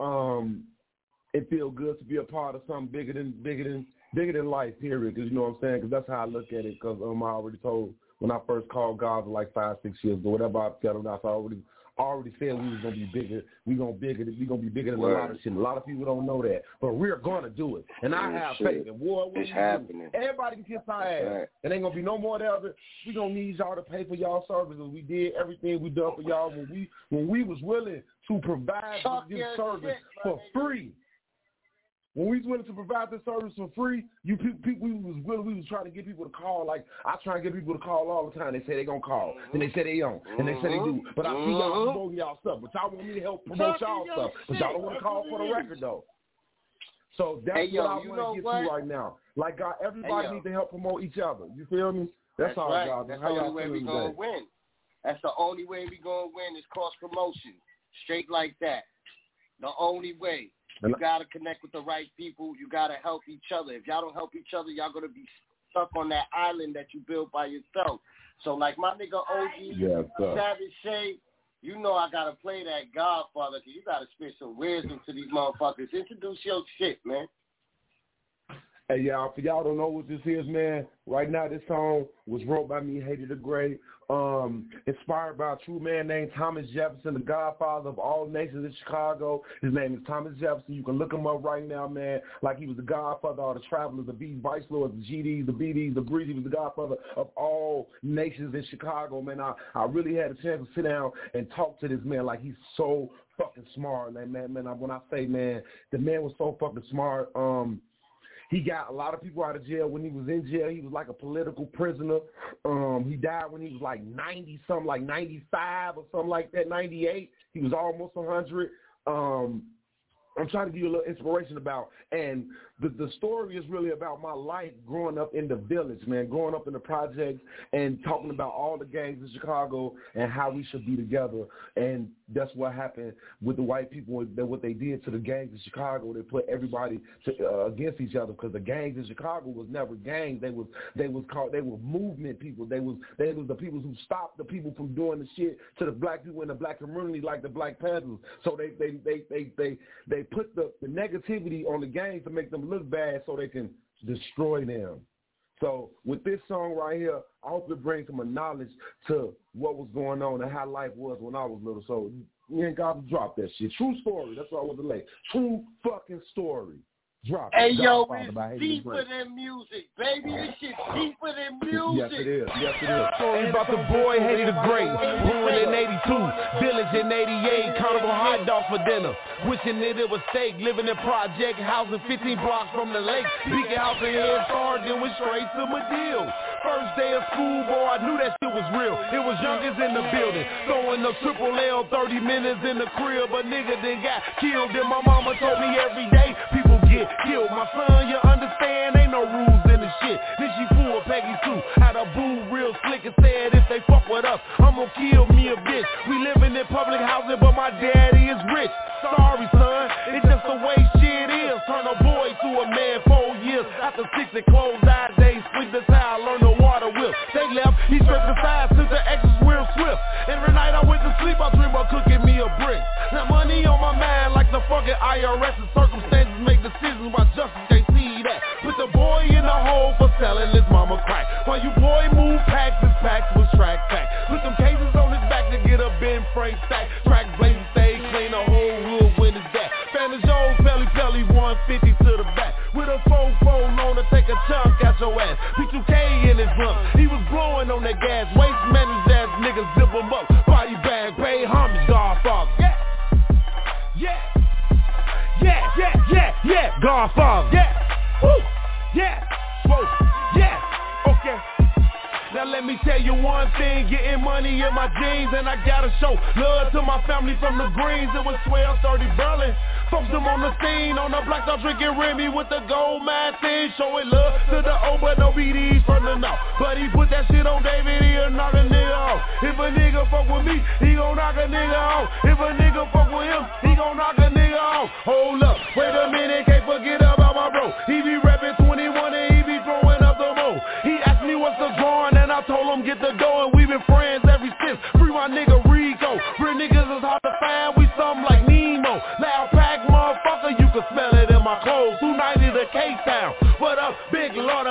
It feels good to be a part of something bigger than life, period. Because you know what I'm saying? Because that's how I look at it. Because I already told when I first called God like 5-6 years ago, whatever I said, I already said we was gonna be bigger. We gonna be bigger than a lot of shit. A lot of people don't know that, but we're gonna do it. And I have faith. And it's happening. Everybody can kiss our ass. It ain't gonna be no more of it. We gonna need y'all to pay for y'all services. We did everything we done for y'all when we was willing to provide this service for free. When we was willing to provide this service for free, we was trying to get people to call. Like, I try to get people to call all the time. They say they gonna call, and they say they don't, and they say they do. But I see y'all promoting y'all stuff. But y'all want me to help promote y'all stuff. But y'all don't want to call For the Record, though. So that's what I want to get to right now. Like, God, everybody needs to help promote each other. You feel me? That's all, right. God. That's the only way we gonna win. That's the only way we gonna win is cross promotion. Straight like that. The only way. You got to connect with the right people. You got to help each other. If y'all don't help each other, y'all going to be stuck on that island that you built by yourself. So like my nigga OG, Savage Shay, you know I got to play that Godfather because you got to spit some wisdom to these motherfuckers. Introduce your shit, man. Hey, y'all, for y'all don't know what this is, man, right now this song was wrote by me, Haiti the Great, inspired by a true man named Thomas Jefferson, the godfather of all nations in Chicago. His name is Thomas Jefferson. You can look him up right now, man, like he was the godfather of the travelers, the Beats, Vice Lords, the GDs, the BDs, the Breeze. He was the godfather of all nations in Chicago, man. I really had a chance to sit down and talk to this man like he's so fucking smart, man. When I say, man, the man was so fucking smart. He got a lot of people out of jail. When he was in jail, he was like a political prisoner. He died when he was like 90-something, like 95 or something like that, 98. He was almost 100. I'm trying to give you a little inspiration about, and the story is really about my life growing up in the village, man, growing up in the projects and talking about all the gangs in Chicago and how we should be together. And that's what happened with the white people, what they did to the gangs in Chicago. They put everybody against each other because the gangs in Chicago was never gangs. They were movement people. They was the people who stopped the people from doing the shit to the black people in the black community, like the Black Panthers. So they put the negativity on the gangs to make them look bad so they can destroy them. So with this song right here, I hope it brings some knowledge to what was going on and how life was when I was little. So you ain't got to drop that shit. True story. That's what I want to lay. True fucking story. Drop hey, it. yo, it's deeper than music, baby. This shit deeper than music. Yes, it is. Yes, it is. Story about the boy, Haiti the Great. Born in 82, village in 88, carnival hot dog for dinner. Wishing that it was steak, living in project, housing 15 blocks from the lake. Beacon house and head start, then went straight to Medill. First day of school, boy, I knew that shit was real. It was youngest in the building, throwing the triple L, 30 minutes in the crib. But nigga then got killed, and my mama told me every day, people get killed. My son, you understand, ain't no rules in the shit. Then she pulled baggy suit. Had a boo real slick and said if they fuck with us, I'm gonna kill me a bitch. We living in public housing, but my daddy is rich. Sorry, son, it's just the way shit is. Turn a boy to a man 4 years. After 6 and closed eye days, sweep the towel, learn the water whip. They left, he stripped the sides since the exes real swift. Every night I went to sleep, I dream of cooking me a brick. Now money on my mind like the fucking IRS, and circumstances make decisions while justice can't see that. Put the boy in the hole for selling his mama crack. While you boy move packs, his packs was track pack. Put some cases on his back to get a Ben Frank stack. Track blazing, stay clean, the whole hood when it's that. Fanny Jones, Pelly, 150 to the back. With a 4-4 loan to take a chunk out your ass. P2K in his blunt, he was blowing on that gas. Waste managed ass niggas, zip him up. Body bag, pay homage, Godfather. Yeah, Godfather. Yeah, woo, yeah, whoa, yeah, okay. Now let me tell you one thing, getting money in my jeans, and I gotta show love to my family from the Greens. It was 12:30 Berlin, folks them on the scene, on the block, start drinking Remy with the gold mine thing, showing love to the old, but no BDs from the north. But he put that shit on David, he'll knock a nigga off. If a nigga fuck with me, he gon' knock a nigga off. If a nigga fuck with him, he gon' knock a nigga off. Hold up, wait a minute, can't forget about my bro. He be rapping 21 and he be throwing up the mo. He asked me what's the drawing, and I told him get the dough, and we been friends ever since. Free my nigga Rico. Real niggas is hard to find, we something like Nemo. Loud pack motherfucker, you can smell it in my clothes. 290 to K-Town. What up, big lord,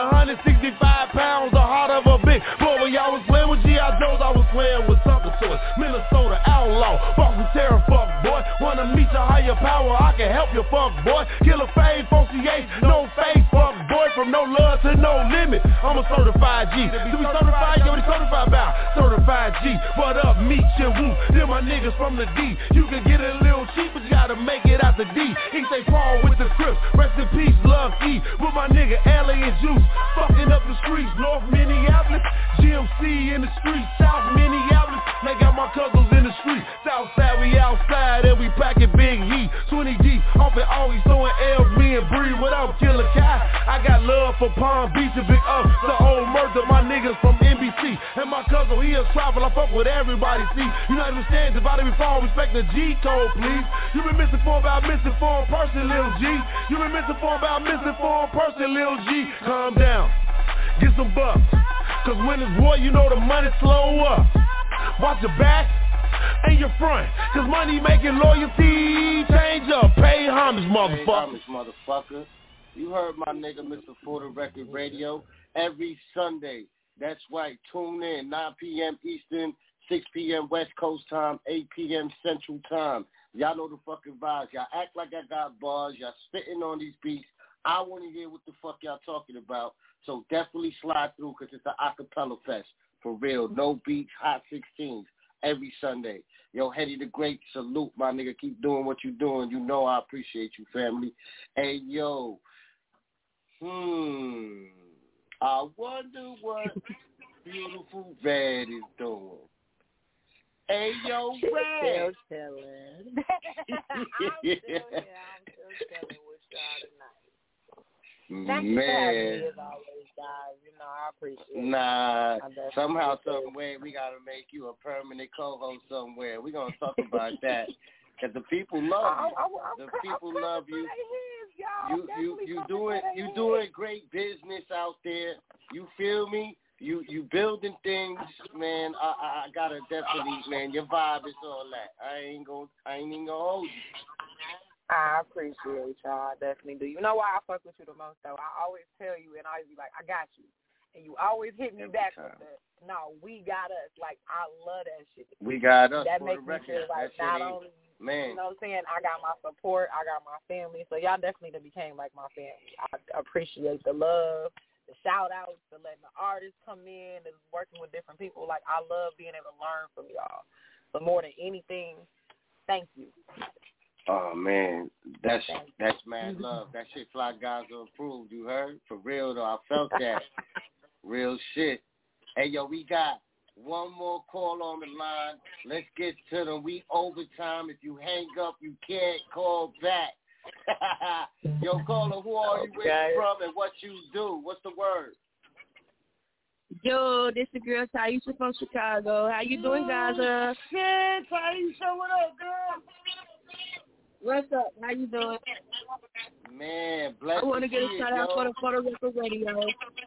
165 pounds, the heart of a big boy. When y'all was playing with G.I. Joes, I was playing with something to it. Minnesota outlaw, Boston terror, fuck boy. Wanna meet your higher power, I can help you, fuck boy. Killer fade, FOCA, no fake, fuck boy. From no love to no limit, I'm a certified G. To be certified, you already certified about certified G. What up, meet you, woo, them my niggas from the D. You can get it a little cheap, but you gotta make it out the D. He say Paul with the Crips, rest in peace, love E. With my nigga Allie and Juice, fucking up the streets, North Minneapolis, GMC in the streets, South Minneapolis. They got my cousins in the street, South side we outside and we packing big heat. 20 deep, off and always throwing L's, me and Bree. What up, Killer Kai? I got love for Palm Beach and Big Up, the old murder, my niggas from NBC. And my cousin, he a travel, I fuck with everybody, see. You know understand, divided before, respect the G code, please. You been misinformed about misinformed person, Lil G. You been misinformed about misinformed person, Lil G. Calm down, get some bucks, cause when it's war, you know the money slow up. Watch your back and your front, cause money making loyalty change up. Pay homage, motherfucker. Pay homage, motherfucker. You heard my nigga, Mr. For the Record Radio, every Sunday. That's right. Tune in, 9 p.m. Eastern, 6 p.m. West Coast time, 8 p.m. Central time. Y'all know the fucking vibes. Y'all act like I got bars. Y'all spitting on these beats. I want to hear what the fuck y'all talking about. So definitely slide through because it's an acapella fest. For real. No beats, hot 16s. Every Sunday. Yo, Hetty the Great, salute, my nigga. Keep doing what you're doing. You know I appreciate you, family. Hey, yo. I wonder what beautiful Red is doing. Hey, yo, Red. I'm still chilling. I'm still chilling with y'all tonight. Thank you for having me as always, guys. You know, I appreciate it. Nah, somehow, some way, we got to make you a permanent co-host somewhere. We're going to talk about that. Because the people love you. The people love you. You doing great business out there. You feel me? You building things, man. I gotta definitely, man. Your vibe is all that. I ain't even gonna hold you. I appreciate y'all. I definitely do. You know why I fuck with you the most, though? I always tell you, and I always be like, I got you. And you always hit me back with that. No, we got us. Like, I love that shit. We got us. That makes me feel like not only, man. You know what I'm saying, I got my support, I got my family. So y'all definitely became like my family. I appreciate the love, the shout-outs, the letting the artists come in, and working with different people. Like, I love being able to learn from y'all. So more than anything, thank you. Oh, man, that's mad love. That shit Fly Gaza approved, you heard? For real, though, I felt that. Real shit. Hey, yo, we got one more call on the line. Let's get to them. We overtime. If you hang up, you can't call back. Yo, caller, who are you, where you from, and what you do? What's the word? Yo, this the girl Taisha from Chicago. How you doing, Gaza? Shit, Taisha, what up, girl? What's up? How you doing? Man, bless I want to get a shout out for the Puerto Rico radio.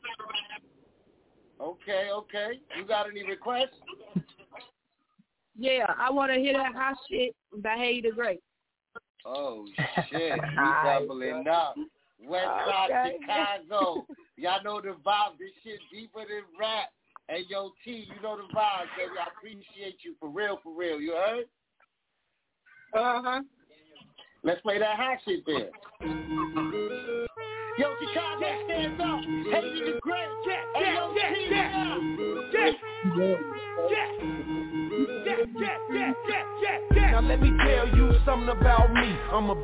Okay. You got any requests? Yeah, I want to hear that hot shit by Haiti the Great. Oh, shit. You doubling up. West Side Chicago. Y'all know the vibe. This shit deeper than rap. Hey, yo, T, you know the vibe, baby. I appreciate you for real. You heard? Uh-huh. Let's play that hot shit there. Yo, Chicago, stand up. Haiti the Great. Now let me tell you something about me. I'm a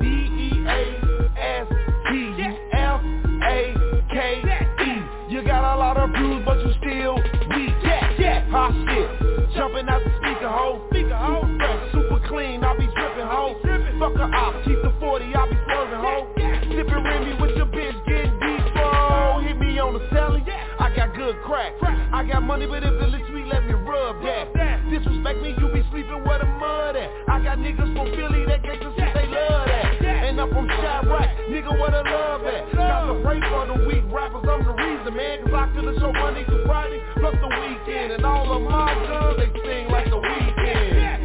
B-E-A-S-T-U-F-A-K-E. You got a lot of views, but you still weak. Hot shit. Jumping out the speaker hole. Fresh, super clean, I be dripping ho. Fuck a op, keep the 40, I be swerving ho. Sipping Remy with your bitch, getting deep, bro. Hit me on the celly, I got good crack. I got money, but if it looks sweet, let me rub that. Disrespect me, you be sleeping where the mud at. I got niggas from Philly that gangsta shit, they love that. And I'm from Chirac, nigga, where the love at? Got the pray for the weak rappers, I'm the reason, man. Cause I could've show Monday to Friday, plus the weekend. And all of my guns, they sing like the weekend.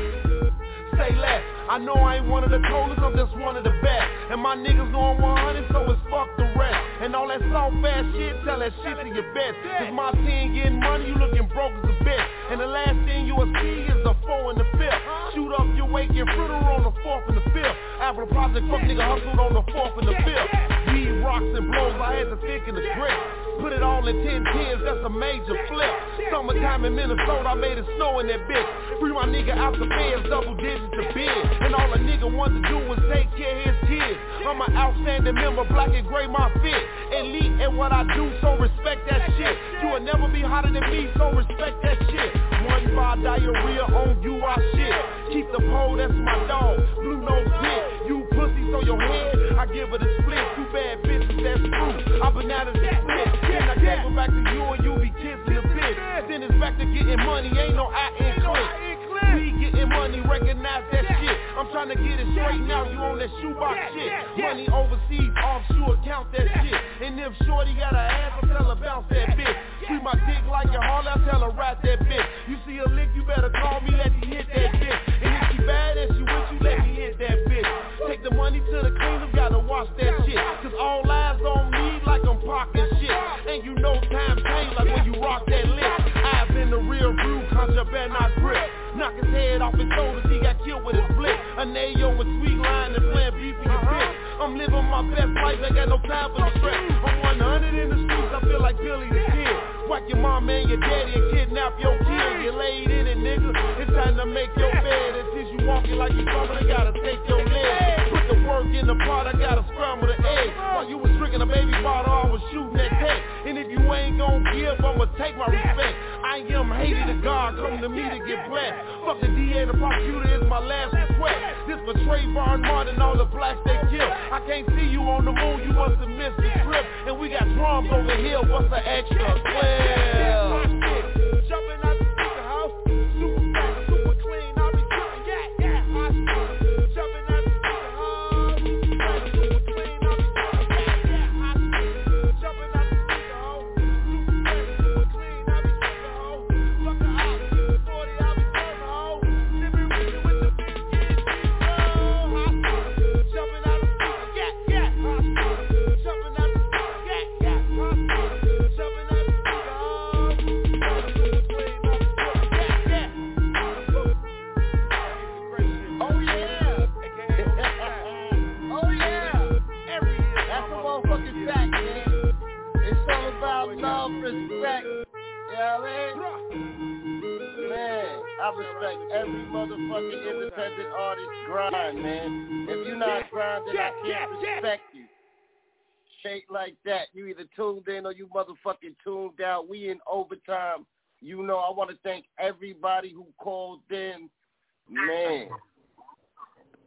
Say less. I know I ain't one of the coldest, I'm just one of the best. And my niggas know I'm 100, so it's fuck the rest. And all that soft ass shit, tell that shit to your best. Cause my team getting money, you looking broke as a bitch. And the last thing you will see is the 4 and the 5th. Shoot up your wake and fritter on the 4th and the 5th. After the project, fuck nigga hustled on the 4th and the 5th. Weed rocks and blows, I had to thick in the grip. Put it all in 10 tens, that's a major flip. Summertime in Minnesota, I made it snow in that bitch. Free my nigga out the feds, double digits to bid. And all a nigga wanted to do was take care of his kids. I'm an outstanding member, black and gray my fit. Elite at what I do, so respect that shit. You will never be hotter than me, so respect that shit. 1 bar diarrhea on you, I shit. Keep the pole, that's my dog. Blue nose pit, you pussy, so your head, I give it a split. 2 bad bitches, that's true. I bananas and split. Then I gave it back to you and you be kissing a bitch. Then it's back to getting money, ain't no I in click. We getting money, recognize that shit. I'm trying to get it straight now, you on that shoebox shit. Money overseas, offshore, count that shit. And if shorty got a ass, I tell her bounce that bitch. Treat my dick like a Harley, I tell her rap that bitch. You see a lick, you better call me, let me hit that bitch. And if she bad and she with you, let me hit that bitch. Take the money to the cleaners, gotta watch that shit. Cause all eyes on me like I'm parking shit. And you know time change like when you rock that lick. Eyes in the rear view, contraband not grip. Knock his head off his shoulders, he got killed with his blick. An Ayo with sweet line and playing beef in your bitch. I'm living my best life, ain't got no time for the stress. I'm 100 in the streets, I feel like Billy the Kid. Whack your mom and your daddy and kidnap your kid. You laid in it, nigga, it's time to make your bed. And since you walking like you fumbling, gotta take your leg. Put the work in the pot, I gotta scramble the egg. While you was drinking a baby bottle, I was shooting that tank. And if you ain't gon' give, I'ma take my respect. I am Haiti the God, come to me to get blessed. Fuck the DA, the prosecutor is my last request. This for Trayvon Martin, all the blacks they kill. I can't see you on the moon, you must have missed the trip. And we got drums over here, what's the extra? Well, jumping out the speaker house, super fat, super clean, I be dripping, yeah, hot shit. Jumping out the speaker house, super clean, I be dripping, yeah, hot shit. Jumping out the speaker house, super fat, super clean, I be dripping, ho. Fuck the op, 40, I be serving, ho. Sipping Remy with the bitch, getting deep, bro. Hot shit. Jumping out the speaker, yeah, hot shit. Jumping out the speaker, yeah, hot shit. Jumping out the speaker, ho. Love, respect, you know what I mean? Man, I respect every motherfucking independent artist grind, man. If you're not grinding, I can't respect you. Shit like that. You either tuned in or you motherfucking tuned out. We in overtime. You know, I want to thank everybody who called in. Man,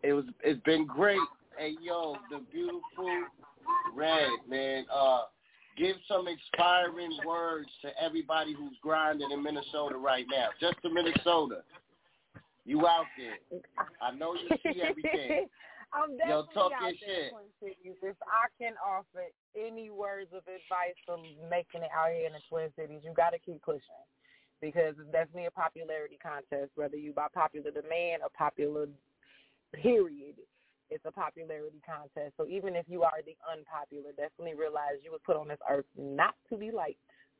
it's been great. Hey, yo, the beautiful Red, man. give some inspiring words to everybody who's grinding in Minnesota right now. Just to Minnesota. You out there. I know you see everything. I'm definitely talk out your there, shit. Twin Cities. If I can offer any words of advice for making it out here in the Twin Cities, you got to keep pushing, because it's definitely a popularity contest, whether you by popular demand or popular period. It's a popularity contest. So even if you are the unpopular, definitely realize you were put on this earth not to be liked.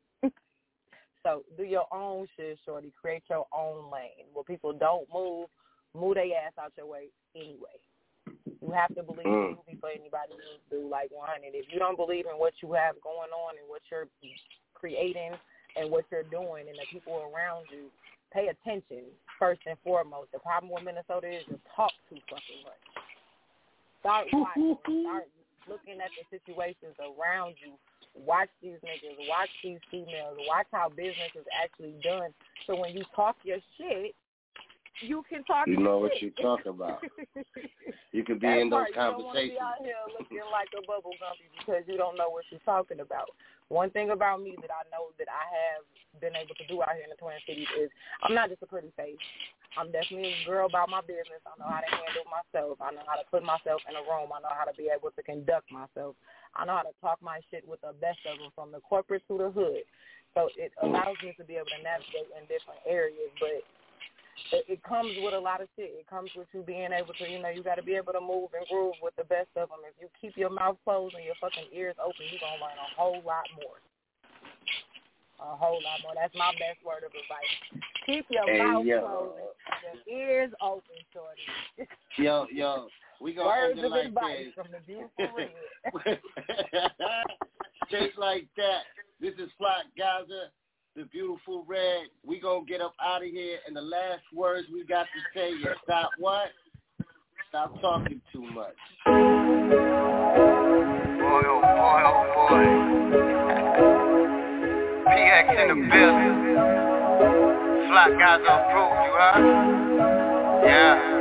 So do your own shit, shorty. Create your own lane. Where people don't move their ass out your way anyway. You have to believe in you before anybody else do, like 100. If you don't believe in what you have going on and what you're creating and what you're doing and the people around you, pay attention first and foremost. The problem with Minnesota is you talk too fucking much. Start watching. Start looking at the situations around you. Watch these niggas. Watch these females. Watch how business is actually done. So when you talk your shit, you can talk. You know what shit. you talk about. You can be That in those part, conversations. You don't want to be out here looking like a bubble guppy because you don't know what you're talking about. One thing about me that I know that I have been able to do out here in the Twin Cities is I'm not just a pretty face. I'm definitely a girl about my business. I know how to handle myself. I know how to put myself in a room. I know how to be able to conduct myself. I know how to talk my shit with the best of them, from the corporate to the hood. So it allows me to be able to navigate in different areas, but it comes with a lot of shit. It comes with you being able to, you got to be able to move and groove with the best of them. If you keep your mouth closed and your fucking ears open, you're going to learn a whole lot more. A whole lot more. That's my best word of advice. Keep your mouth closed and your ears open, shorty. Yo, we gonna words end it of like advice this. from the beautiful Red. Straight like that. This is Flock Gaza, the beautiful Red. We gonna get up out of here, and the last words we got to say is stop what? Stop talking too much. Boy, oh boy, oh boy. PX in the building. Flock Gaza approved, you heard? Yeah.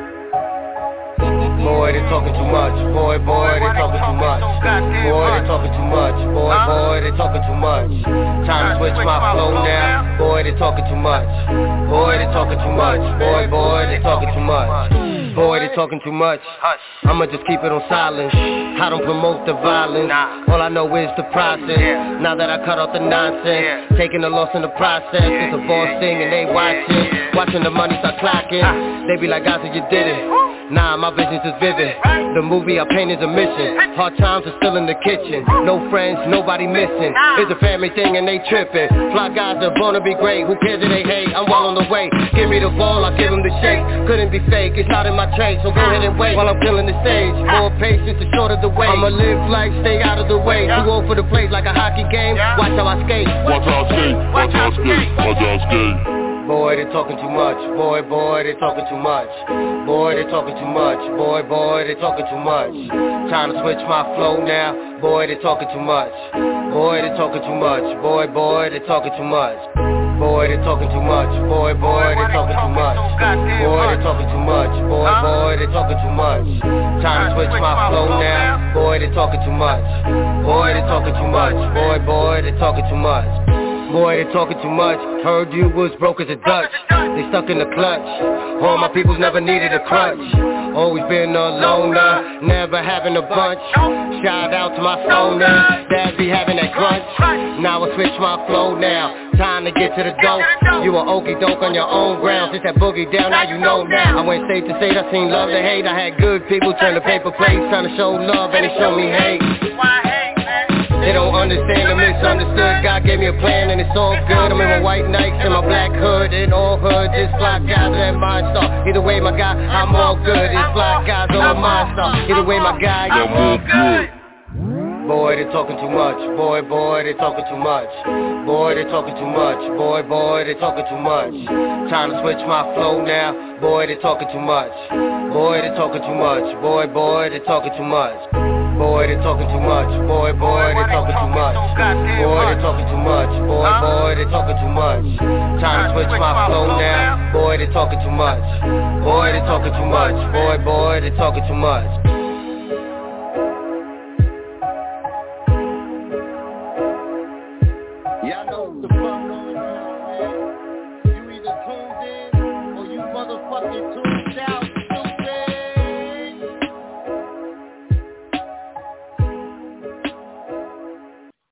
Boy, they talking too much. Boy, they talking too much. Boy, they talking too much. Boy, they talking too much. Time to switch my flow now. Boy, they talking too much. Boy, they talking too much. Boy, they talking too much. Boy, they talking too much. I'ma just keep it on silence. I don't promote the violence. All I know is the process. Now that I cut off the nonsense, taking the loss in the process. It's a boss thing and they watching the money start clocking. They be like, Gaza, you did it. Nah, my vision's just vivid. The movie I paint is a mission. Hard times are still in the kitchen. No friends, nobody missing. It's a family thing and they tripping. Fly guys are born to be great. Who cares if they hate? I'm well on the way. Give me the ball, I'll give them the shake. Couldn't be fake, it's not in my trade. So go ahead and wait while I'm killing the stage. More patience, the shorter the way. I'ma live life, stay out of the way. Too old for the plays like a hockey game. Watch how I skate. Watch how I skate. Watch how I skate. Watch how I skate. Boy, they talking too much. Boy, they talking too much. Boy, they talking too much. Boy, they talking too much. Time to switch my flow now. Boy, they talking too much. Boy, they talking too much. Boy, they talking too much. Boy, they talking too much. Boy, they talking too much. Boy, they talking too much. Boy, they talking too much. Time to switch my flow now. Boy, they talking too much. Boy, they talking too much. Boy, they talking too much. Boy, they talking too much. Heard you was broke as a Dutch. They stuck in the clutch. All my peoples never needed a crutch. Always been a loner, never having a bunch. Shout out to my phoners, dad be having that crunch. Now I switch my flow now. Time to get to the dope. You a okey doke on your own ground. Since that boogie down, now you know now. I went state to state, I seen love to hate. I had good people turn the paper plates, trying to show love and they show me hate. They don't understand the misunderstood. God gave me a plan and it's all good. I'm in my white Nikes and my black hood. In all hood, this Flock Gaza and mine star. Either way, my guy, I'm all good. It's Flock Gaza or mine star. Either way, my guy, I'm all good. Boy, they talking too much. Boy, they talking too much. Boy, they talking too much. Boy, they talking too much. Time to switch my flow now. Boy, they talking too much. Boy, they talking too much. Boy, they talking too much. Boy, they talking too much. Boy, they talking too much. Boy, they talking too much. Boy, they talking too much. Time to switch my flow now. Boy, they talking too much. Boy, they talking too much. Boy, they talking too much. 52.